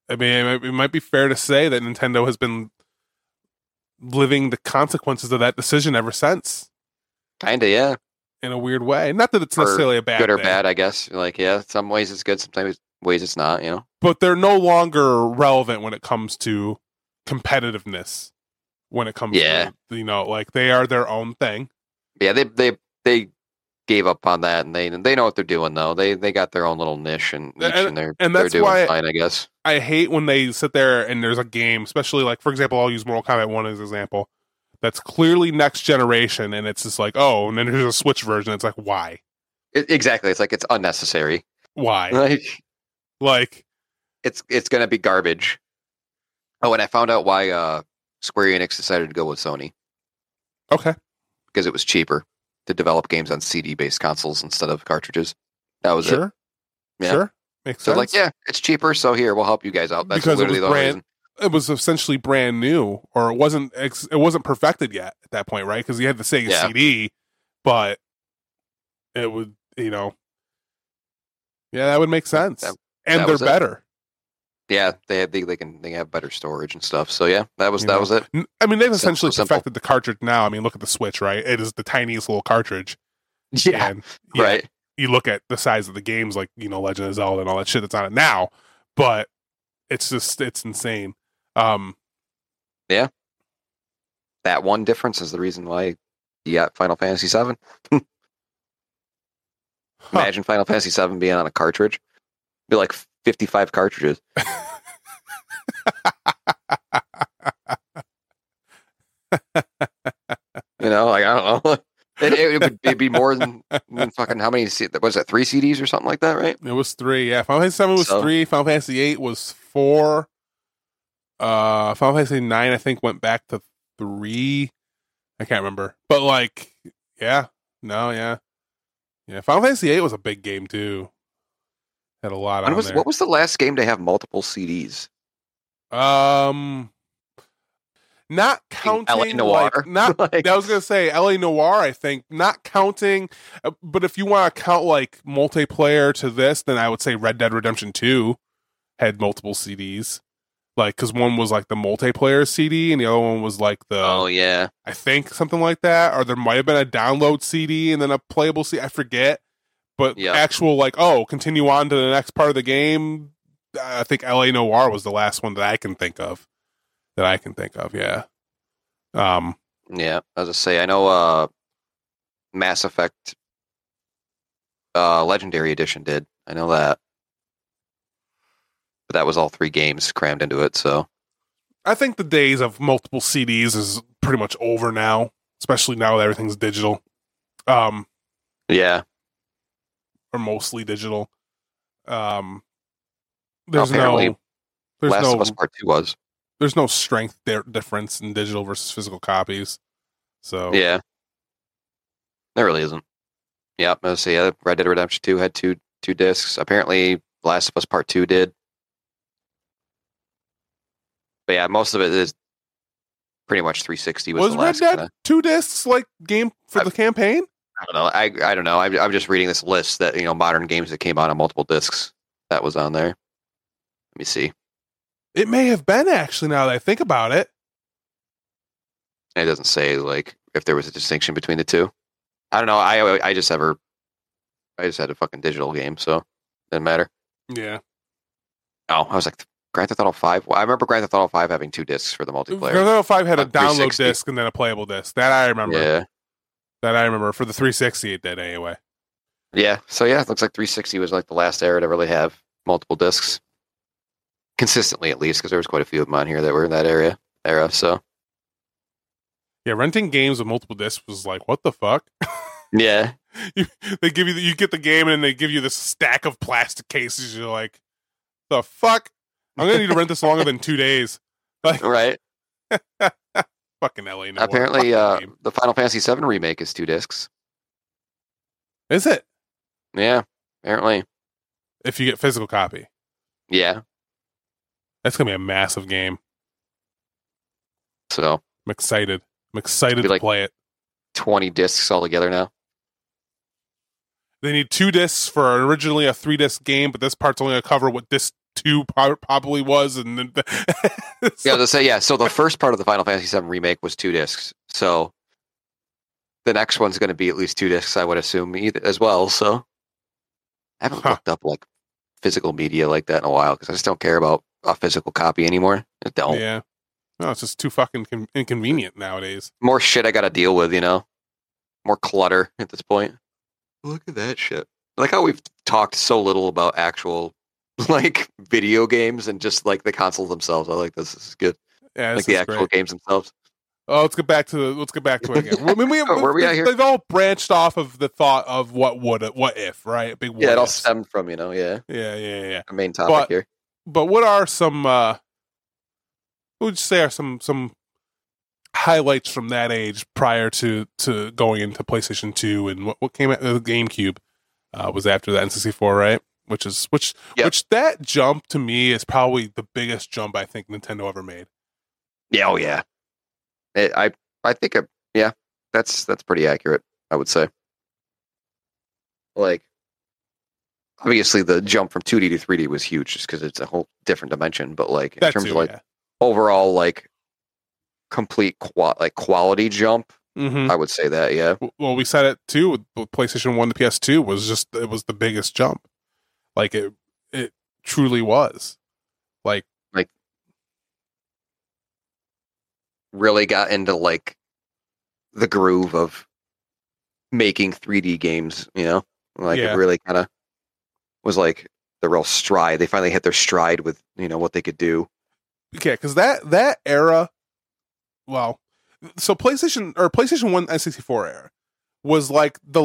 I mean, it might be fair to say that Nintendo has been living the consequences of that decision ever since. Kinda, yeah. In a weird way. Not that it's Or necessarily a bad good or thing, bad, I guess. Like, yeah, some ways it's good, sometimes ways it's not, you know? but they're no longer relevant when it comes to competitiveness. When it comes Yeah. to, like they are their own thing. Yeah, they gave up on that, and they know what they're doing, though. They got their own little niche, and they're that's doing why fine, I guess. I hate when they sit there and there's a game, especially like, for example, I'll use Mortal Kombat 1 as an example, that's clearly next generation, and it's just like, oh, and then there's a Switch version. It's like, why? Exactly. It's like it's unnecessary. Why? Like, it's going to be garbage. Oh, and I found out why Square Enix decided to go with Sony. Okay. Because it was cheaper to develop games on CD-based consoles instead of cartridges. That was it. Yeah. Sure. Makes So sense. like, yeah, it's cheaper, so here, we'll help you guys out. That's Because literally the reason. it was essentially brand new, or it wasn't perfected yet at that point, right? Because you had the Sega CD, but it would, yeah, that would make sense. And they're better. Yeah, they have better storage and stuff. So yeah, that was it. I mean, they've essentially perfected the cartridge now. I mean, look at the Switch, right? It is the tiniest little cartridge. Yeah, and, right. You look at the size of the games, like Legend of Zelda and all that shit that's on it now, but it's insane. Yeah, that one difference is the reason why you got Final Fantasy VII. Imagine Final Fantasy VII being on a cartridge. It'd be like 55 cartridges. Like, I don't know. It would be more than fucking how many? Was it 3 CDs or something like that? Right? It was 3. Yeah, Final Fantasy VII was 3. Final Fantasy VIII was 4. Final Fantasy IX, I think, went back to 3. I can't remember, but like, yeah. Final Fantasy VIII was a big game too. Had a lot on there. What was the last game to have multiple CDs? Not counting LA Noire. I was gonna say LA Noire. I think not counting, but if you want to count like multiplayer to this, then I would say Red Dead Redemption 2 had multiple CDs. Like, because one was like the multiplayer CD, and the other one was like the I think something like that, or there might have been a download CD and then a playable CD. I forget, but actual like continue on to the next part of the game. I think LA Noire was the last one that I can think of. Yeah. Yeah, as I say, I know Mass Effect Legendary Edition did. I know that. But that was all 3 games crammed into it, so. I think the days of multiple CDs is pretty much over now, especially now that everything's digital. Yeah. Or mostly digital. There's Last of Us Part 2 was. There's no strength difference in digital versus physical copies. So yeah, there really isn't. Yeah, let's see. Red Dead Redemption 2 had two discs. Apparently, Last of Us Part 2 did. But yeah, most of it is pretty much 360. Was Red Dead 2 discs like game for the campaign? I don't know. I don't know. I'm just reading this list that modern games that came out on multiple discs. That was on there. Let me see. It may have been, actually, now that I think about it. It doesn't say like if there was a distinction between the two. I don't know. I just had a fucking digital game, so it didn't matter. Yeah. Oh, I was like, Grand Theft Auto 5? Well, I remember Grand Theft Auto 5 having 2 discs for the multiplayer. Grand Theft Auto 5 had a download disc and then a playable disc. That I remember. Yeah. That I remember. For the 360, it did anyway. Yeah. So yeah, it looks like 360 was like the last era to really have multiple discs. Consistently, at least, because there was quite a few of them on here that were in that era. So yeah, renting games with multiple discs was like, what the fuck? Yeah, they give you get the game and they give you this stack of plastic cases. You're like, the fuck? I'm gonna need to rent this longer than 2 days. Like, right? Fucking LA Noire. Apparently, the Final Fantasy VII remake is 2 discs. Is it? Yeah, apparently. If you get physical copy. Yeah. That's going to be a massive game. So. I'm excited. To play it. 20 discs altogether now. They need 2 discs for originally a 3-disc game, but this part's only going to cover what disc 2 probably was, and then Yeah, I was gonna say, yeah. So the first part of the Final Fantasy VII remake was 2 discs. So the next one's going to be at least 2 discs, I would assume, as well. So I haven't looked up like physical media like that in a while because I just don't care about a physical copy anymore. I don't. Yeah. No, it's just too fucking inconvenient nowadays. More shit I got to deal with, more clutter at this point. Look at that shit. I like how we've talked so little about actual like video games and just like the consoles themselves. I like this. This is good. Yeah, like the actual games themselves. Oh, let's get back to it again. I mean, where we at here? They've all branched off of the thought of what if, right? Big it all stemmed from, yeah. Yeah. The main topic here. But what are some what would you say are some highlights from that age prior to going into PlayStation 2, and what came out of the GameCube was after the N64, right? Which that jump to me is probably the biggest jump I think Nintendo ever made. Yeah, oh yeah. I think that's pretty accurate, I would say. Like, obviously the jump from 2D to 3D was huge just because it's a whole different dimension, but like in terms of overall like complete quality jump, I would say that, yeah. Well, we said it too with PlayStation 1 to PS2 it was the biggest jump. Like it truly was. Like really got into like the groove of making 3D games, It really kind of was like the real stride. They finally hit their stride with, what they could do. Okay, because that era, well, so PlayStation 1 N64 era was like the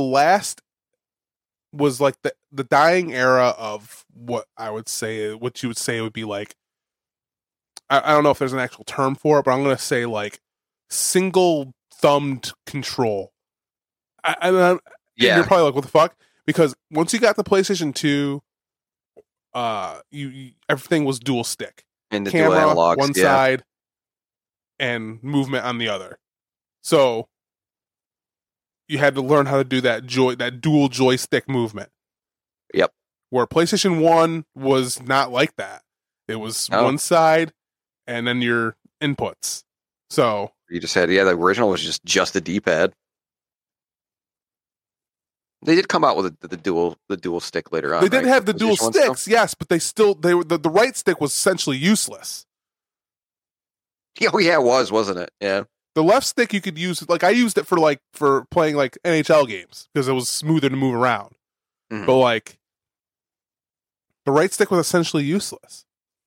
dying era of what you would say would be like, I don't know if there's an actual term for it, but I'm going to say like single thumbed control. And you're probably like, what the fuck? Because once you got the PlayStation 2, you everything was dual stick. And the camera dual analogs, one side and movement on the other. So you had to learn how to do that dual joystick movement. Yep. Where PlayStation 1 was not like that. It was one side and then your inputs. So you just had the original was just the D-pad. They did come out with the dual stick later on. They did have the dual sticks, yes, but the right stick was essentially useless. Oh yeah, it was, wasn't it? Yeah. The left stick you could use, like I used it for playing like NHL games because it was smoother to move around. Mm-hmm. But like the right stick was essentially useless.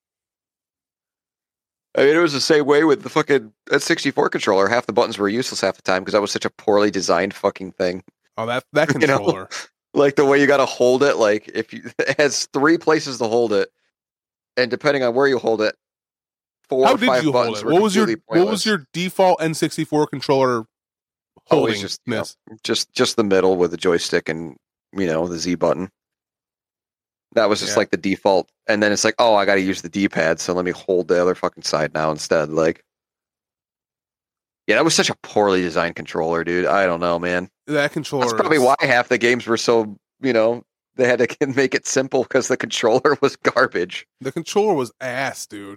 I mean, it was the same way with the fucking N64 controller. Half the buttons were useless half the time because that was such a poorly designed fucking thing. Oh, that controller. Like the way you got to hold it, like it has 3 places to hold it, and depending on where you hold it, 4 or 5 buttons. What was your default N64 controller holding? Just the middle with the joystick and the Z button. That was just like the default, and then it's like, oh, I got to use the D-pad, so let me hold the other fucking side now instead. Like, yeah, that was such a poorly designed controller, dude. I don't know, man. That controller. That's probably why half the games were so, they had to make it simple because the controller was garbage. The controller was ass, dude.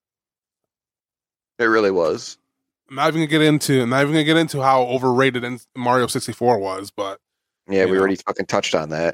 It really was. I'm not even gonna get into how overrated Mario 64 was, but yeah, we already fucking touched on that.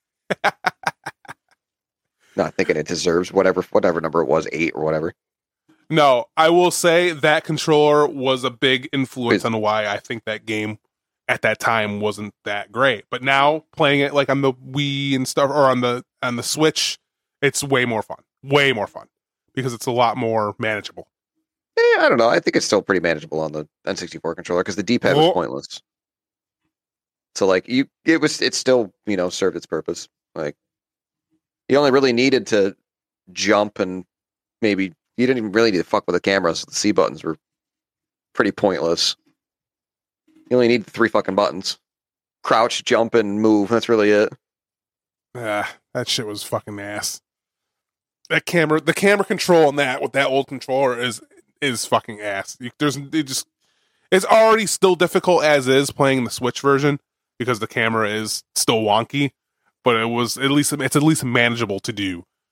Not thinking it deserves whatever number it was, 8 or whatever. No, I will say that controller was a big influence on why I think that game at that time wasn't that great. But now playing it like on the Wii and stuff, or on the Switch, it's way more fun because it's a lot more manageable. I don't know. I think it's still pretty manageable on the N64 controller because the D-pad was pointless. So like it still served its purpose. Like you only really needed to jump and maybe. You didn't even really need to fuck with the cameras. The C buttons were pretty pointless. You only need 3 fucking buttons. Crouch, jump, and move. That's really it. That shit was fucking ass. The camera control on that with that old controller is fucking ass. It's already still difficult as is playing the Switch version because the camera is still wonky, but it's at least manageable to do.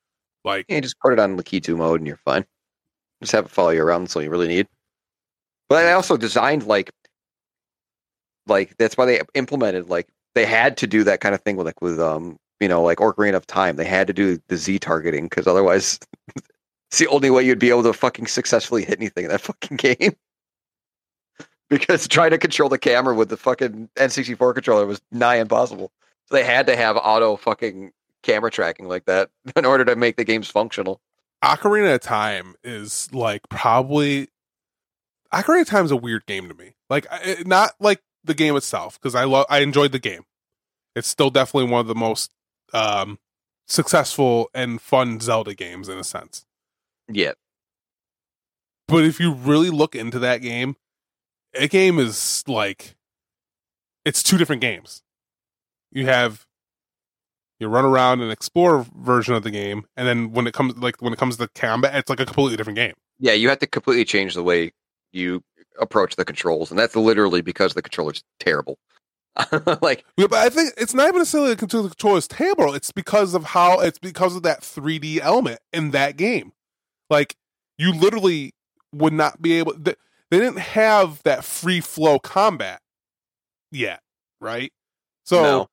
Like, Yeah, just put it on Lakitu mode and you're fine. Just have it follow you around. That's all you really need. But I also designed like that's why they implemented like they had to do that kind of thing with like Ocarina of Time. They had to do the Z targeting because otherwise, it's the only way you'd be able to fucking successfully hit anything in that fucking game. Because trying to control the camera with the fucking N64 controller was nigh impossible. So they had to have auto fucking camera tracking like that in order to make the games functional. Ocarina of Time is like probably Ocarina of Time is a weird game to me. Like, not like the game itself, because I enjoyed the game. It's still definitely one of the most successful and fun Zelda games in a sense. Yeah. But if you really look into that game is like, it's two different games. You run around and explore version of the game, and then when it comes to combat, it's like a completely different game. Yeah, you have to completely change the way you approach the controls, and that's literally because the controller's terrible. Like, yeah, but I think it's not even necessarily the controller is terrible. It's because of that 3D element in that game. Like, you literally would not be able. They didn't have that free flow combat yet, right? So no.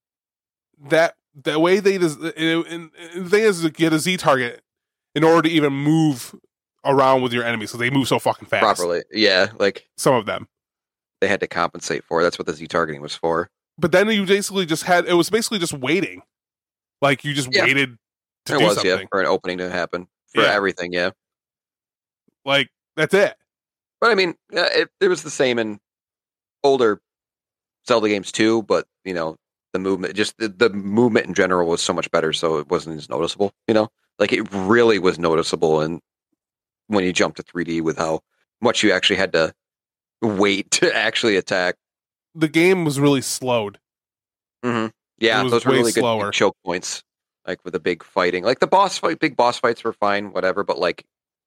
that way and the thing is to get a Z target in order to even move around with your enemies, so they move so fucking fast. Properly, yeah. Like some of them, they had to compensate for. That's what the Z targeting was for. But then you basically it was basically just waiting. Like, you just waited to do something. Yeah, for an opening to happen for everything. Yeah, like that's it. But I mean, it was the same in older Zelda games too. But the movement, just the movement in general was so much better, so it wasn't as noticeable. Like it really was noticeable, and when you jumped to 3D with how much you actually had to wait to actually attack. The game was really slowed. Mm-hmm. Yeah, those were really good choke points. Like with the big fighting, like the big boss fights were fine, whatever. But like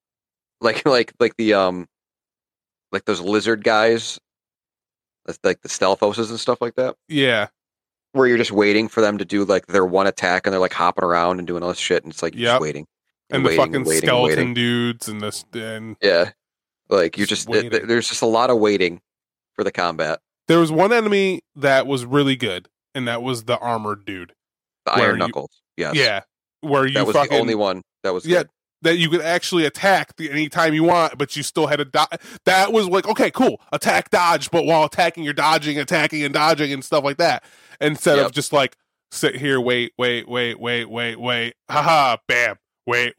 the like those lizard guys, that's like the Stealthoses and stuff like that. Yeah, where you're just waiting for them to do like their one attack, and they're like hopping around and doing all this shit, and it's like you're just waiting. And the fucking skeleton dudes and this, and yeah, like you just there's just a lot of waiting for the combat. There was one enemy that was really good, and that was the armored dude, the Iron Knuckles. Yes, yeah, where you that was the only one that was good. That you could actually attack anytime you want, but you still had to dodge. That was like, okay, cool, attack, dodge, but while attacking, you're dodging, attacking, and dodging, and stuff like that, instead of just like sit here, wait, haha, bam. Wait,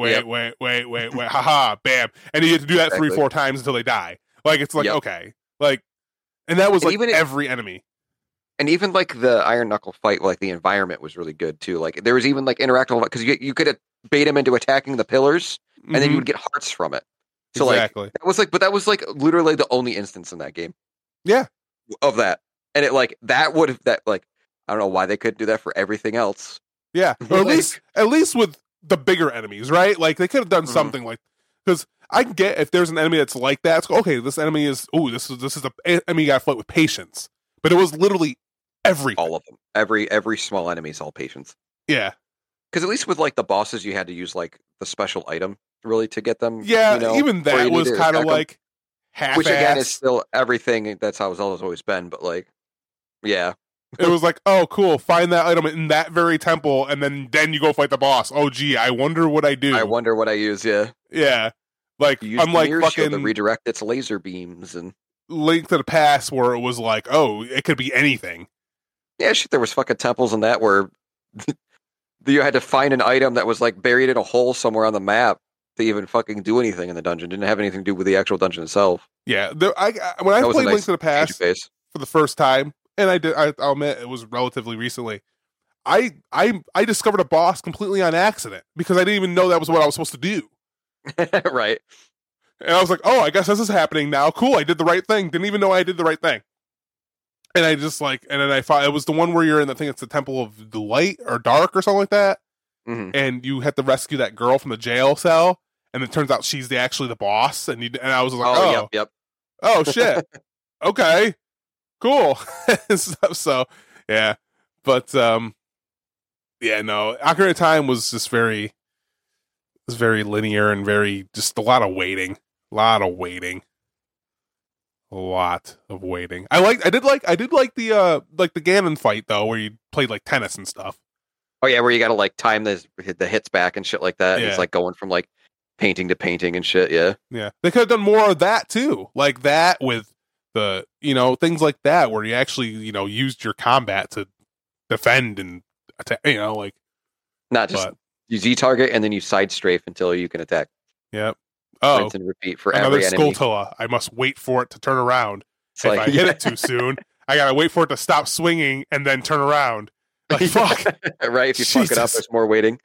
haha, bam. And you get to do that 3-4 times until they die. Like, it's like, okay. Like, and that was like every enemy. And even like the Iron Knuckle fight, like the environment was really good too. Like, there was even like interactive, because you could bait him into attacking the pillars, and then you would get hearts from it. So exactly. that was like literally the only instance in that game. Yeah. Of that. And it like, I don't know why they couldn't do that for everything else. Yeah. Or at least with the bigger enemies, right? Like, they could have done something like, because I can get if there's an enemy that's like that. It's okay. This enemy is this is the enemy you got to fight with patience. But it was literally all of them. Every small enemy is all patience. Yeah, because at least with like the bosses, you had to use like the special item really to get them. Yeah, even that was kind of like half-assed. Which again is still everything. That's how Zelda's always been. But like, yeah. It was like, oh, cool, find that item in that very temple, and then you go fight the boss. Oh, gee, I wonder what I do. I wonder what I use, Yeah. Like, unlike fucking... to redirect its laser beams and... Link to the Past, where it was like, oh, it could be anything. Yeah, shit, there was fucking temples in that where you had to find an item that was, like, buried in a hole somewhere on the map to even fucking do anything in the dungeon. Didn't have anything to do with the actual dungeon itself. Yeah, when I played Link to the Past for the first time, and I'll admit it was relatively recently, I discovered a boss completely on accident because I didn't even know that was what I was supposed to do. Right. And I was like, oh, I guess this is happening now. Cool, I did the right thing. Didn't even know I did the right thing. And I just like, and then I thought it was the one where you're in, I think it's the Temple of the Light or Dark or something like that. Mm-hmm. And you had to rescue that girl from the jail cell. And it turns out she's actually the boss. And I was like, yep. Oh, shit. Okay. Cool. So, yeah. But, yeah, no. Ocarina of Time was just very... was very linear and very just a lot of waiting. A lot of waiting. I did like the Ganon fight though, where you played like tennis and stuff. Oh yeah, where you gotta like time the hits back and shit like that. Yeah. It's like going from like painting to painting and shit. Yeah. Yeah, they could have done more of that too, like that with the things like that where you actually used your combat to defend and attack. Like not just you Z target and then you side strafe until you can attack. Yep. Rinse and repeat for another every enemy. Skulltula. I must wait for it to turn around. It's if like, I hit it too soon, I gotta wait for it to stop swinging and then turn around. Like fuck. Right? If you fuck it up, there's more waiting.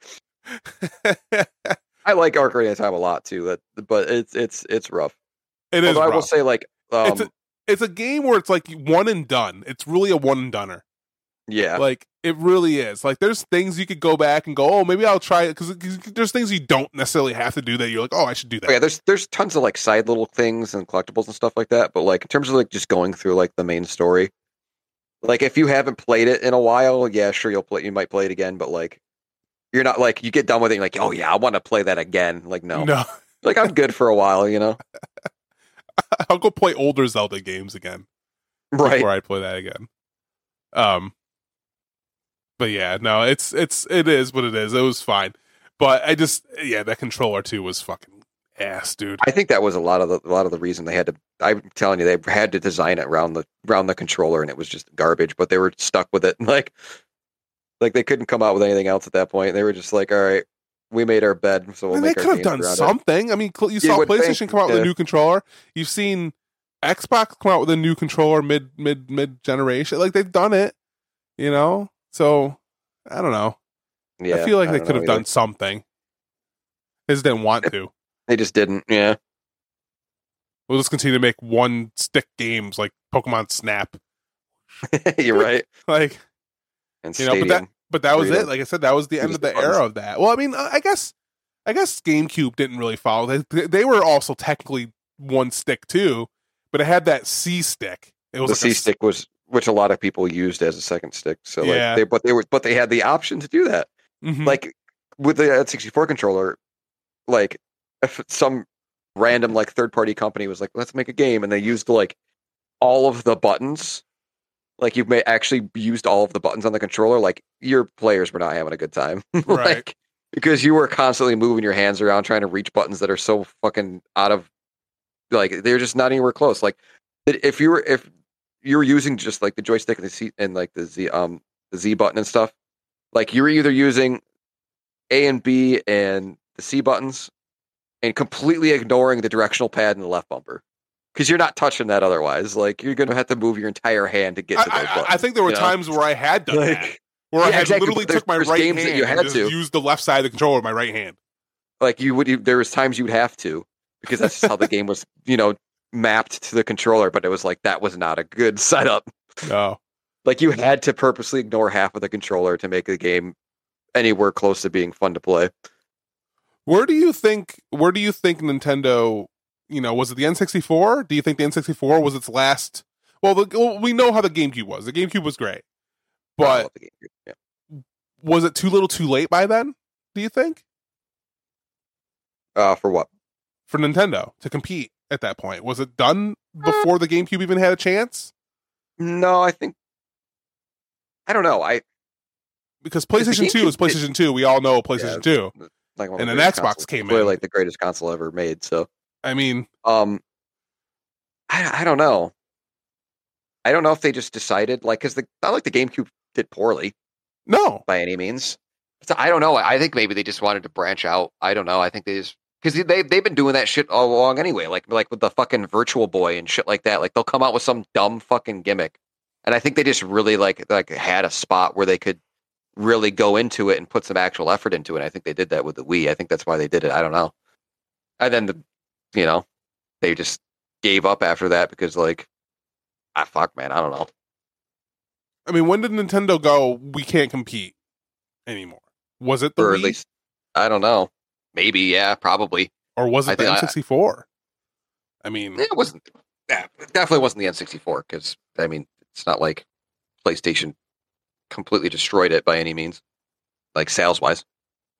I like Ocarina of Time a lot too, but it's rough. It is. I rough. will say, like, it's a game where it's like one and done. It's really a one and doneer. Yeah, like it really is. Like there's things you could go back and go, oh, maybe I'll try it because there's things you don't necessarily have to do that you're like, oh, I should do that. Oh, yeah, there's tons of like side little things and collectibles and stuff like that. But like in terms of like just going through like the main story, like if you haven't played it in a while, yeah, sure you might play it again, but like you're not like you get done with it, and you're like, oh yeah, I want to play that again. Like no, like I'm good for a while, I'll go play older Zelda games again, right? Before I play that again. But yeah, no, it is what it is. It was fine, but that controller too was fucking ass, dude. I think that was a lot of the reason they had to. I'm telling you, they had to design it around the controller, and it was just garbage. But they were stuck with it, like they couldn't come out with anything else at that point. They were just like, all right, we made our bed, so we'll make our games around it. They could have done something. I mean, you saw PlayStation come out with a new controller. You've seen Xbox come out with a new controller mid generation. Like they've done it, So I don't know. Yeah, I feel like they could have done something. They just didn't want to. They just didn't. Yeah. We'll just continue to make one stick games like Pokemon Snap. You're right. Like, and but that was it. Like I said, that was the end of the era of that. Well, I mean, I guess GameCube didn't really follow. They were also technically one stick too, but it had that C stick. It was the C stick was. Which a lot of people used as a second stick. So like they had the option to do that. Mm-hmm. Like with the N64 controller, like if some random like third party company was like, let's make a game, and they used like all of the buttons, like you may actually used all of the buttons on the controller, like your players were not having a good time. Right. Because you were constantly moving your hands around trying to reach buttons that are so fucking out of like they're just not anywhere close. Like if you were using just like the joystick and the C and like the Z button and stuff, like you were either using A and B and the C buttons and completely ignoring the directional pad and the left bumper because you're not touching that otherwise. Like you're gonna have to move your entire hand to get to those buttons. I think there were times where I had done that, where I had literally took my right hand and just used the left side of the controller with my right hand. Like there was times you'd have to because that's just how the game was, mapped to the controller, but it was like that was not a good setup. No. Like you had to purposely ignore half of the controller to make the game anywhere close to being fun to play. Where do you think Nintendo, was it the N64? Do you think the N64 was its last? Well, we know how the GameCube was. The GameCube was great. But was it too little too late by then, do you think? For what? For Nintendo to compete at that point. Was it done before the GameCube even had a chance? No, I don't know. Because PlayStation 2 is PlayStation 2. We all know PlayStation 2. Like and then Xbox came in. Like the greatest console ever made. So I mean, I don't know. I don't know if they just decided because not like the GameCube did poorly. No, by any means. So I don't know. I think maybe they just wanted to branch out. I don't know. I think they just because they've been doing that shit all along anyway. Like with the fucking Virtual Boy and shit like that. Like they'll come out with some dumb fucking gimmick, and I think they just really like had a spot where they could really go into it and put some actual effort into it. I think they did that with the Wii. I think that's why they did it. I don't know. And then they just gave up after that because fuck, man, I don't know. I mean, when did Nintendo go, we can't compete anymore? Was it the Wii? At least, I don't know. Maybe, yeah, probably. Or was it the N64? I mean... It wasn't... Yeah, it definitely wasn't the N64, because, I mean, it's not like PlayStation completely destroyed it by any means, like sales-wise.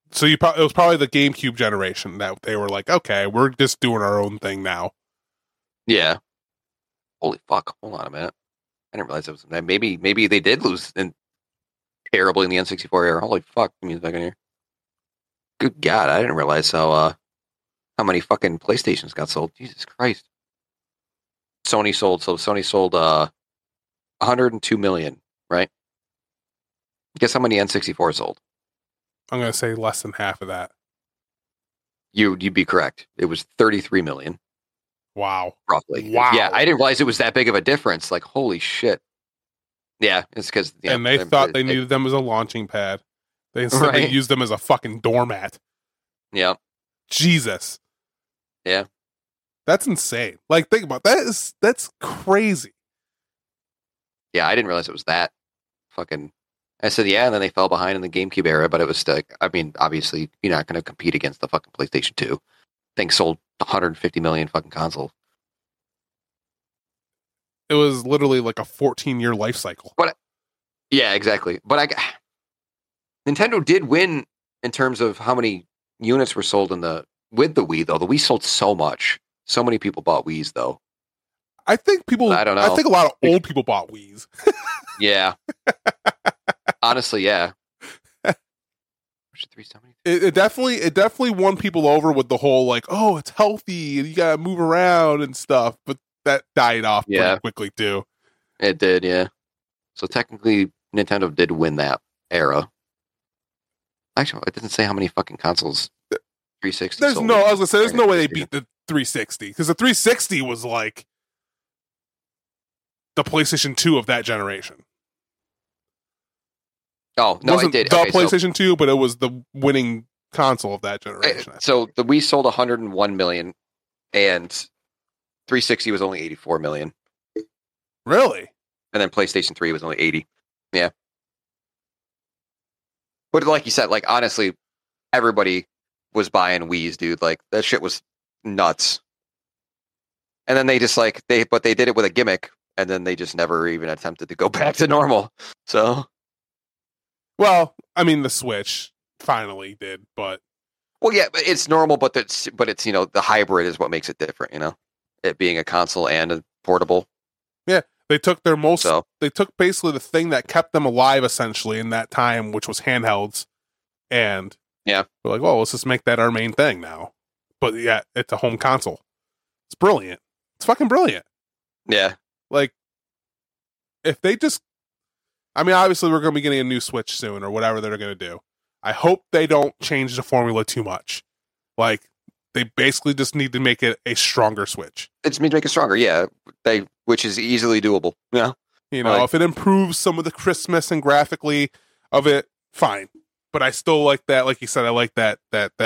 So it was probably the GameCube generation that they were like, okay, we're just doing our own thing now. Yeah. Holy fuck! Hold on a minute. I didn't realize it was maybe they did lose terribly in the N64 era. Holy fuck! Give me a second here. Good God, I didn't realize how many fucking PlayStations got sold. Jesus Christ. Sony sold 102 million, right? Guess how many N64 sold? I'm going to say less than half of that. You'd be correct. It was 33 million. Wow. Roughly. Wow. Yeah, I didn't realize it was that big of a difference. Like, holy shit. Yeah, it's because... and they thought they needed them as a launching pad. They used them as a fucking doormat. Yeah. Jesus. Yeah. That's insane. Like, think about that. That's crazy. Yeah, I didn't realize it was that fucking... I said, yeah, and then they fell behind in the GameCube era, but it was still... I mean, obviously, you're not going to compete against the fucking PlayStation 2. Thing sold 150 million fucking consoles. It was literally like a 14-year life cycle. But yeah, exactly. But Nintendo did win in terms of how many units were sold with the Wii, though. The Wii sold so much. So many people bought Wiis, though. I think I don't know. I think a lot of old people bought Wiis. Yeah. Honestly, yeah. It definitely won people over with the whole like, oh, it's healthy and you gotta move around and stuff. But that died off pretty quickly too. It did, yeah. So technically, Nintendo did win that era. Actually, it doesn't say how many fucking consoles 360. I was gonna say, there's no way they beat the 360 because the 360 was like the PlayStation 2 of that generation. Oh, no, it did. The PlayStation 2, but it was the winning console of that generation. So the Wii sold 101 million, and 360 was only 84 million. Really? And then PlayStation 3 was only 80. Yeah. But like you said, like honestly, everybody was buying Wiis, dude. Like that shit was nuts. And then they just but they did it with a gimmick, and then they just never even attempted to go back to normal. So. Well, I mean, the Switch finally did, but well, yeah, it's normal, but it's the hybrid is what makes it different, it being a console and a portable. Yeah, they took they took basically the thing that kept them alive essentially in that time, which was handhelds, and yeah, we're like, well, let's just make that our main thing now. But yeah, it's a home console. It's brilliant. It's fucking brilliant. Yeah, like if they just. I mean, obviously, we're going to be getting a new Switch soon or whatever they're going to do. I hope they don't change the formula too much. Like, they basically just need to make it a stronger Switch. It's need to make it stronger, yeah. Which is easily doable. Yeah. If it improves some of the crispness and graphically of it, fine. But I still like that. Like you said, I like that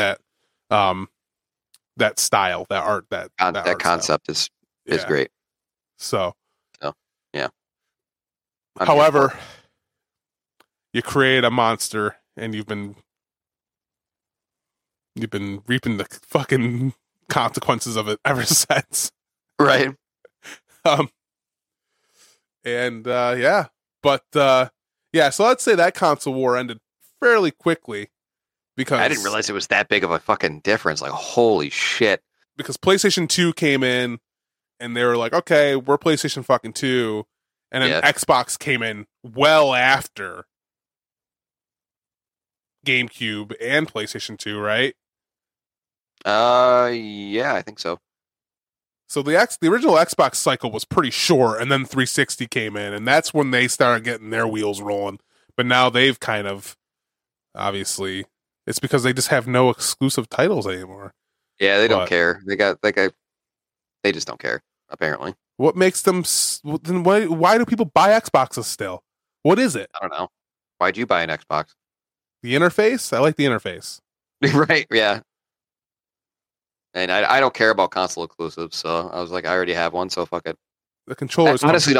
style, that art, that concept is great. So, yeah. However, you create a monster and you've been reaping the fucking consequences of it ever since. Right. So let's say that console war ended fairly quickly because I didn't realize it was that big of a fucking difference. Like, holy shit. Because PlayStation 2 came in and they were like, okay, we're PlayStation fucking 2. And then Xbox came in well after GameCube and PlayStation 2, right? Yeah, I think so. So the original Xbox cycle was pretty short, and then 360 came in, and that's when they started getting their wheels rolling. But now they've kind of, obviously, it's because they just have no exclusive titles anymore. Yeah, they don't care. They just don't care, apparently. What makes them? Then why do people buy Xboxes still? What is it? I don't know. Why'd you buy an Xbox? The interface? I like the interface. Right, yeah. And I don't care about console exclusives, so I was like, I already have one, so fuck it. The controllers. Honestly,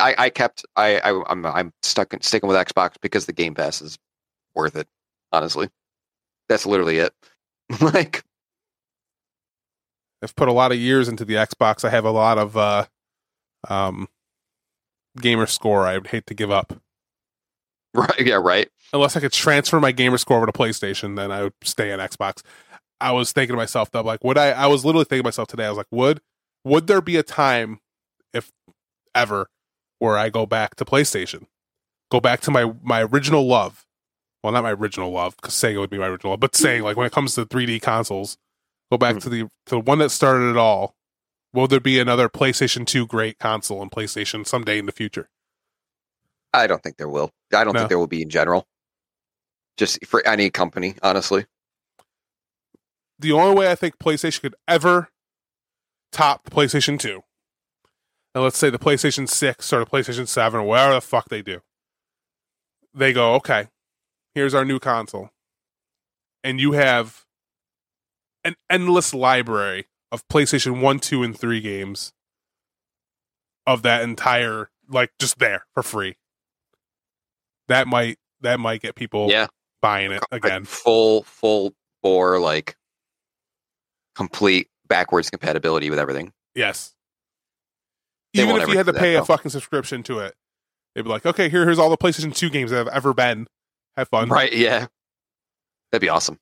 I'm sticking with Xbox because the Game Pass is worth it. Honestly, that's literally it. Like, I've put a lot of years into the Xbox. I have a lot of gamer score I would hate to give up. Right? Yeah, right. Unless I could transfer my gamer score over to PlayStation, then I would stay on Xbox. I was thinking to myself though, like, I was literally thinking to myself today. I was like, would there be a time, if ever, where I go back to PlayStation, go back to my original love? Well, not my original love, because Sega would be my original love, but saying like when it comes to 3D consoles, go back to the one that started it all. Will there be another PlayStation 2 great console and PlayStation someday in the future? I don't think there will. I don't No. think there will be in general. Just for any company, honestly. The only way I think PlayStation could ever top the PlayStation 2, and let's say the PlayStation 6 or the PlayStation 7 or whatever the fuck they do, they go, okay, here's our new console. And you have an endless library of PlayStation 1, 2, and 3 games of that entire, like, just there for free. That might get people buying it again. Like full bore, like complete backwards compatibility with everything. Yes. They Even won't if ever you had to do that, pay a though. fucking subscription to it, they'd be like, okay, here's all the PlayStation 2 games that have ever been. Have fun. Right, yeah. That'd be awesome.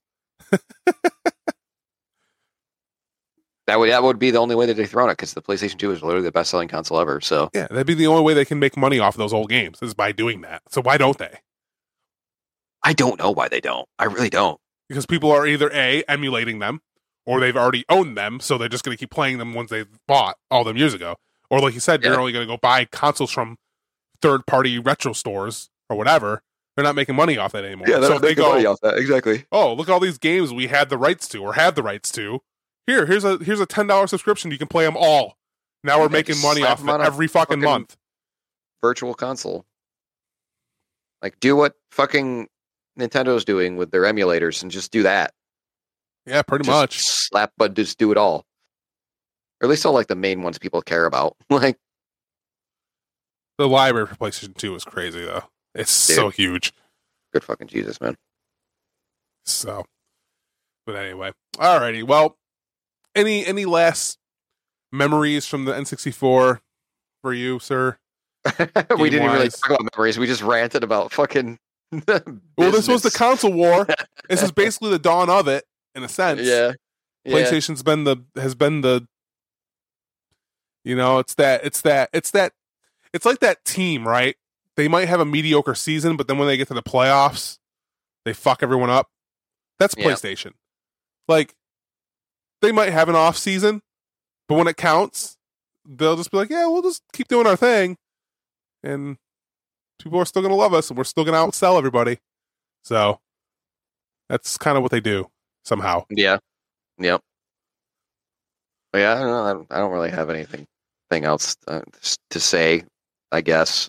That would be the only way that they throw it, because the PlayStation 2 is literally the best selling console ever. So Yeah, that'd be the only way they can make money off of those old games is by doing that. So why don't they? I don't know why they don't. I really don't. Because people are either A, emulating them, or they've already owned them, so they're just going to keep playing them ones they've bought all them years ago. Or like you said, Yeah. you're only going to go buy consoles from third-party retro stores or whatever. They're not making money off that anymore. Yeah, they're so not if they making go, money off that. Exactly. oh, look at all these games we had the rights to or have the rights to. Here's a $10 subscription. You can play them all. Now we're Yeah, making just money slap off them it on a every fucking month. Virtual console. Like, do what fucking Nintendo's doing with their emulators and just do that. Yeah, pretty Just much. slap, but just do it all. Or at least all like the main ones people care about. Like, The library for PlayStation 2 is crazy, though. It's so huge. good fucking Jesus, man. So, but anyway, alrighty. Well, any last memories from the N64 for you, sir? We didn't really Game-wise. talk about memories. We just ranted about fucking. Well, this was the business. console war. This is basically the dawn of it, in a sense. Yeah. PlayStation's has been the. You know, it's like that team, right? They might have a mediocre season, but then when they get to the playoffs, they fuck everyone up. That's Yeah. PlayStation. Like, they might have an off season, but when it counts, they'll just be like, yeah, we'll just keep doing our thing. And people are still going to love us, and we're still going to outsell everybody. So, that's kind of what they do, somehow. Yeah. Yep. But yeah, I don't know. I don't really have anything else to say, I guess.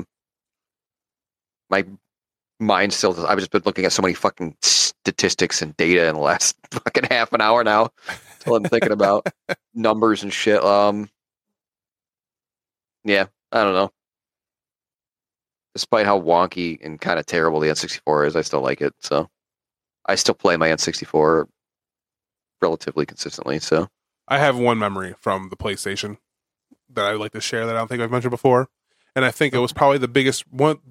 My mind still. I've just been looking at so many fucking statistics and data in the last fucking half an hour now. Till I'm thinking about numbers and shit. Yeah, I don't know. Despite how wonky and kind of terrible the N64 is, I still like it. So I still play my N64 relatively consistently. So I have one memory from the PlayStation that I'd like to share that I don't think I've mentioned before. And I think it was probably the biggest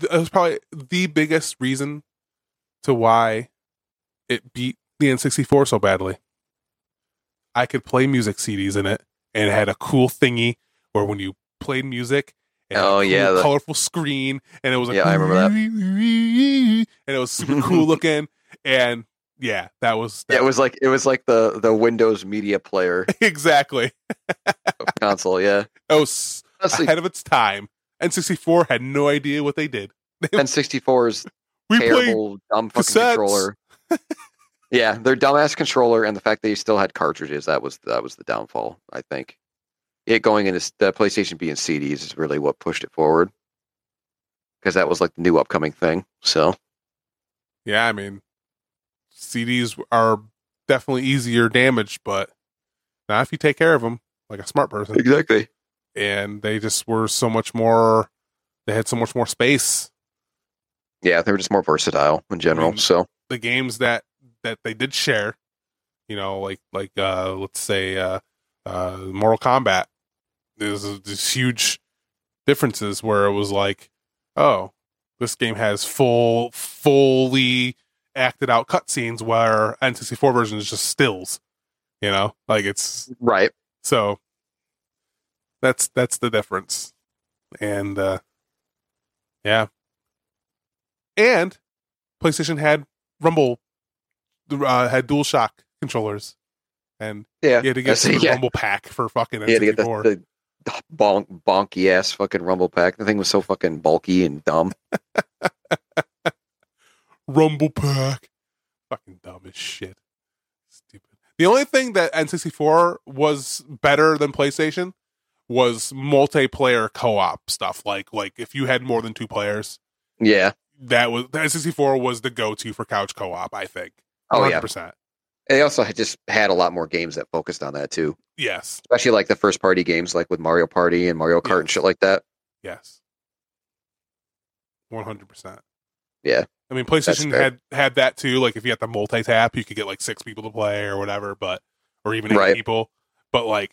reason to why it beat the N64 so badly. I could play music CDs in it, and it had a cool thingy where when you played music, it had a cool, colorful screen, and it was like, I remember that. And it was super cool looking, and yeah, that was it was like the Windows Media Player exactly of console. Yeah, it was honestly, ahead of its time. N64 had no idea what they did. N64's We terrible, dumb fucking cassettes. controller. Yeah, their dumbass controller, and the fact that you still had cartridges, that was the downfall, I think. It going into the PlayStation being CDs is really what pushed it forward, because that was like the new upcoming thing. So Yeah, I mean, CDs are definitely easier damaged, but not if you take care of them like a smart person. exactly. And they just were so much more. They had so much more space. Yeah, they were just more versatile in general. I mean, so the games that they did share, you know, like let's say Mortal Kombat, there's huge differences where it was like, oh, This game has fully acted out cutscenes, where N64 version is just stills. You know, like it's Right. so that's the difference. And yeah, and PlayStation had Rumble, had DualShock controllers, and Yeah. you had to get the Yeah. Rumble pack for fucking You had to get N64. the bonky ass fucking Rumble pack. The thing was so fucking bulky and dumb. Rumble pack, fucking dumb as shit. Stupid. The only thing that N64 was better than PlayStation was multiplayer co-op stuff. Like if you had more than 2 players, Yeah. that was the N64 was the go-to for couch co-op. I think. Oh, yeah. 100%. They also just had a lot more games that focused on that too. Yes. Especially like the first party games, like with Mario Party and Mario Kart and shit like that. Yes. 100%. Yeah. I mean, PlayStation fair. had that too. Like if you had the multi-tap, you could get like 6 people to play or whatever, or even 8 Right. people. But like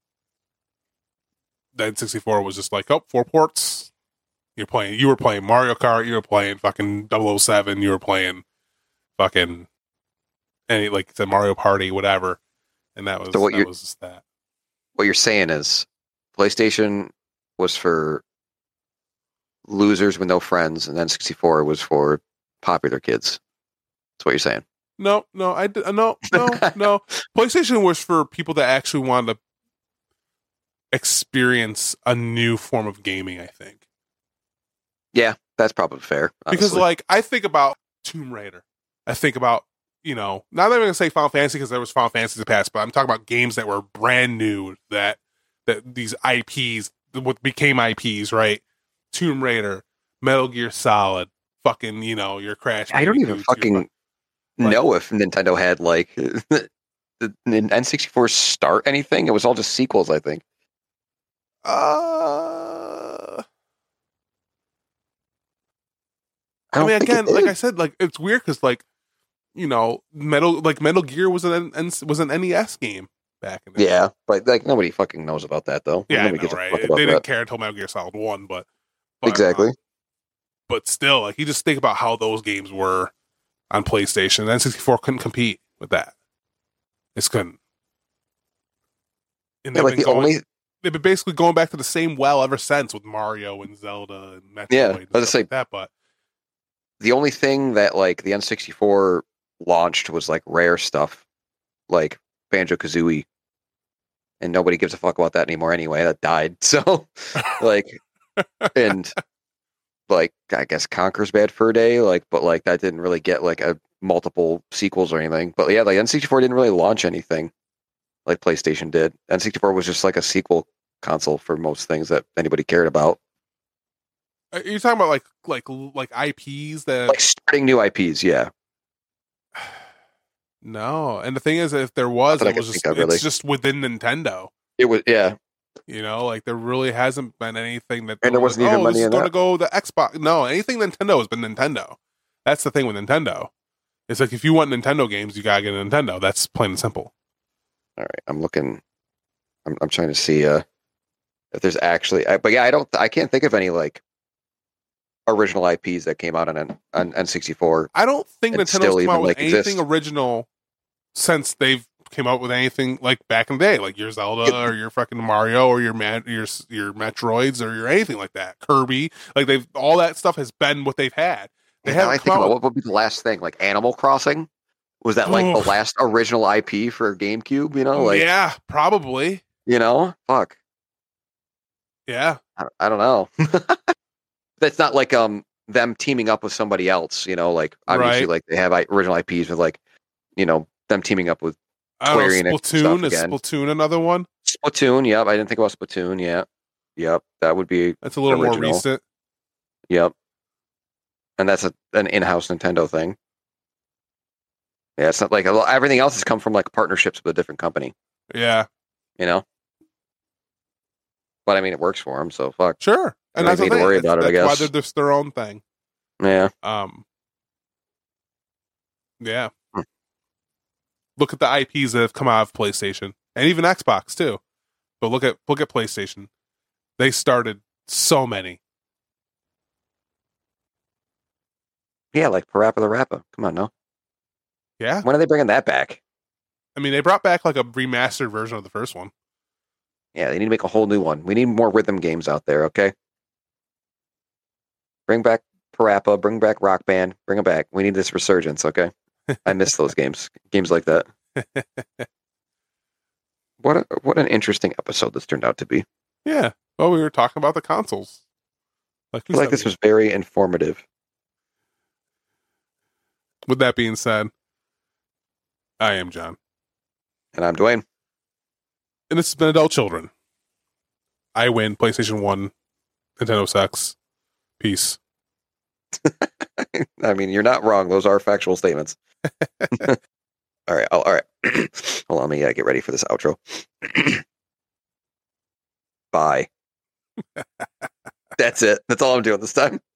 the N64 was just like, 4 ports. You were playing Mario Kart, you were playing fucking 007, you were playing fucking any like the Mario Party, whatever. And that was So that was just that. What you're saying is PlayStation was for losers with no friends, and then 64 was for popular kids. That's what you're saying. No. PlayStation was for people that actually wanted to experience a new form of gaming, I think. Yeah, that's probably fair. Because honestly. like I think about Tomb Raider. I think about, not that I'm going to say Final Fantasy because there was Final Fantasy in the past, but I'm talking about games that were brand new, that these IPs, what became IPs, right? Tomb Raider, Metal Gear Solid, fucking, your Crash. I don't even fucking know if Nintendo had like the N64 start anything. It was all just sequels, I think. I mean, again, like I said, like it's weird because like, Metal Gear was an NES game back in the day. Yeah, but like nobody fucking knows about that though. Yeah, Nobody I know, gives a right? fuck about They didn't that. care until Metal Gear Solid 1, but Exactly. But still, like you just think about how those games were on PlayStation. N64 couldn't compete with that. It couldn't. And Yeah, like they've been basically going back to the same well ever since with Mario and Zelda and Metroid. Yeah, and let's stuff say like that. But the only thing that like the N64 launched was like rare stuff, like Banjo-Kazooie, and nobody gives a fuck about that anymore anyway. That died. So, like, and like I guess Conker's Bad Fur Day, like, but like that didn't really get like a multiple sequels or anything. But yeah, like N64 didn't really launch anything like PlayStation did. N64 was just like a sequel console for most things that anybody cared about. you're talking about like IPs that Like starting new IPs, yeah. no. And the thing is, if there was, Not that I it can was just think of, really. it's just within Nintendo. It was, yeah. Like there really hasn't been anything that And there wasn't even money this is in going to that. go the Xbox. No, anything Nintendo has been Nintendo. That's the thing with Nintendo. It's like if you want Nintendo games, you gotta get a Nintendo. That's plain and simple. All right, I'm looking. I'm trying to see if there's actually. But yeah, I can't think of any like original IPs that came out on N64. I don't think And Nintendo's still come even, out with like, anything exist. original since they've came out with anything like back in the day, like your Zelda or your fucking Mario or your Metroids or your anything like that. Kirby, like they've all that stuff has been what they've had. They Now I haven't think come about out. what would be the last thing, like Animal Crossing. Was that like the Oof. last original IP for GameCube? Like Yeah, probably. fuck. Yeah, I don't know. That's not like them teaming up with somebody else. Like obviously Right. like they have original IPs with like them teaming up with I don't know. Square Enix Splatoon stuff is again. Splatoon another one? Splatoon. Yep, I didn't think about Splatoon. Yeah, yep, that would be That's a little more Original. recent. yep. And that's an in-house Nintendo thing. Yeah, it's not like everything else has come from like partnerships with a different company. Yeah, But I mean, it works for them, so fuck. sure. And don't that's the need to thing. worry about it, I That's why guess. they're just their own thing. Yeah. Yeah. Hmm. Look at the IPs that have come out of PlayStation and even Xbox too. But look at PlayStation. They started so many. Yeah, like Parappa the Rappa. Come on, no. Yeah. When are they bringing that back? I mean, they brought back like a remastered version of the first one. Yeah, they need to make a whole new one. We need more rhythm games out there, okay? Bring back Parappa, bring back Rock Band, bring them back. We need this resurgence, okay? I miss those games. Games like that. What an interesting episode this turned out to be. Yeah. Well, we were talking about the consoles. I feel like this was very informative. With that being said, I am John. And I'm Dwayne. And this has been Adult Children. I win. PlayStation 1. Nintendo sucks. Peace. I mean, you're not wrong. Those are factual statements. All right. All right. Hold on. Let me get ready for this outro. Bye. That's it. That's all I'm doing this time.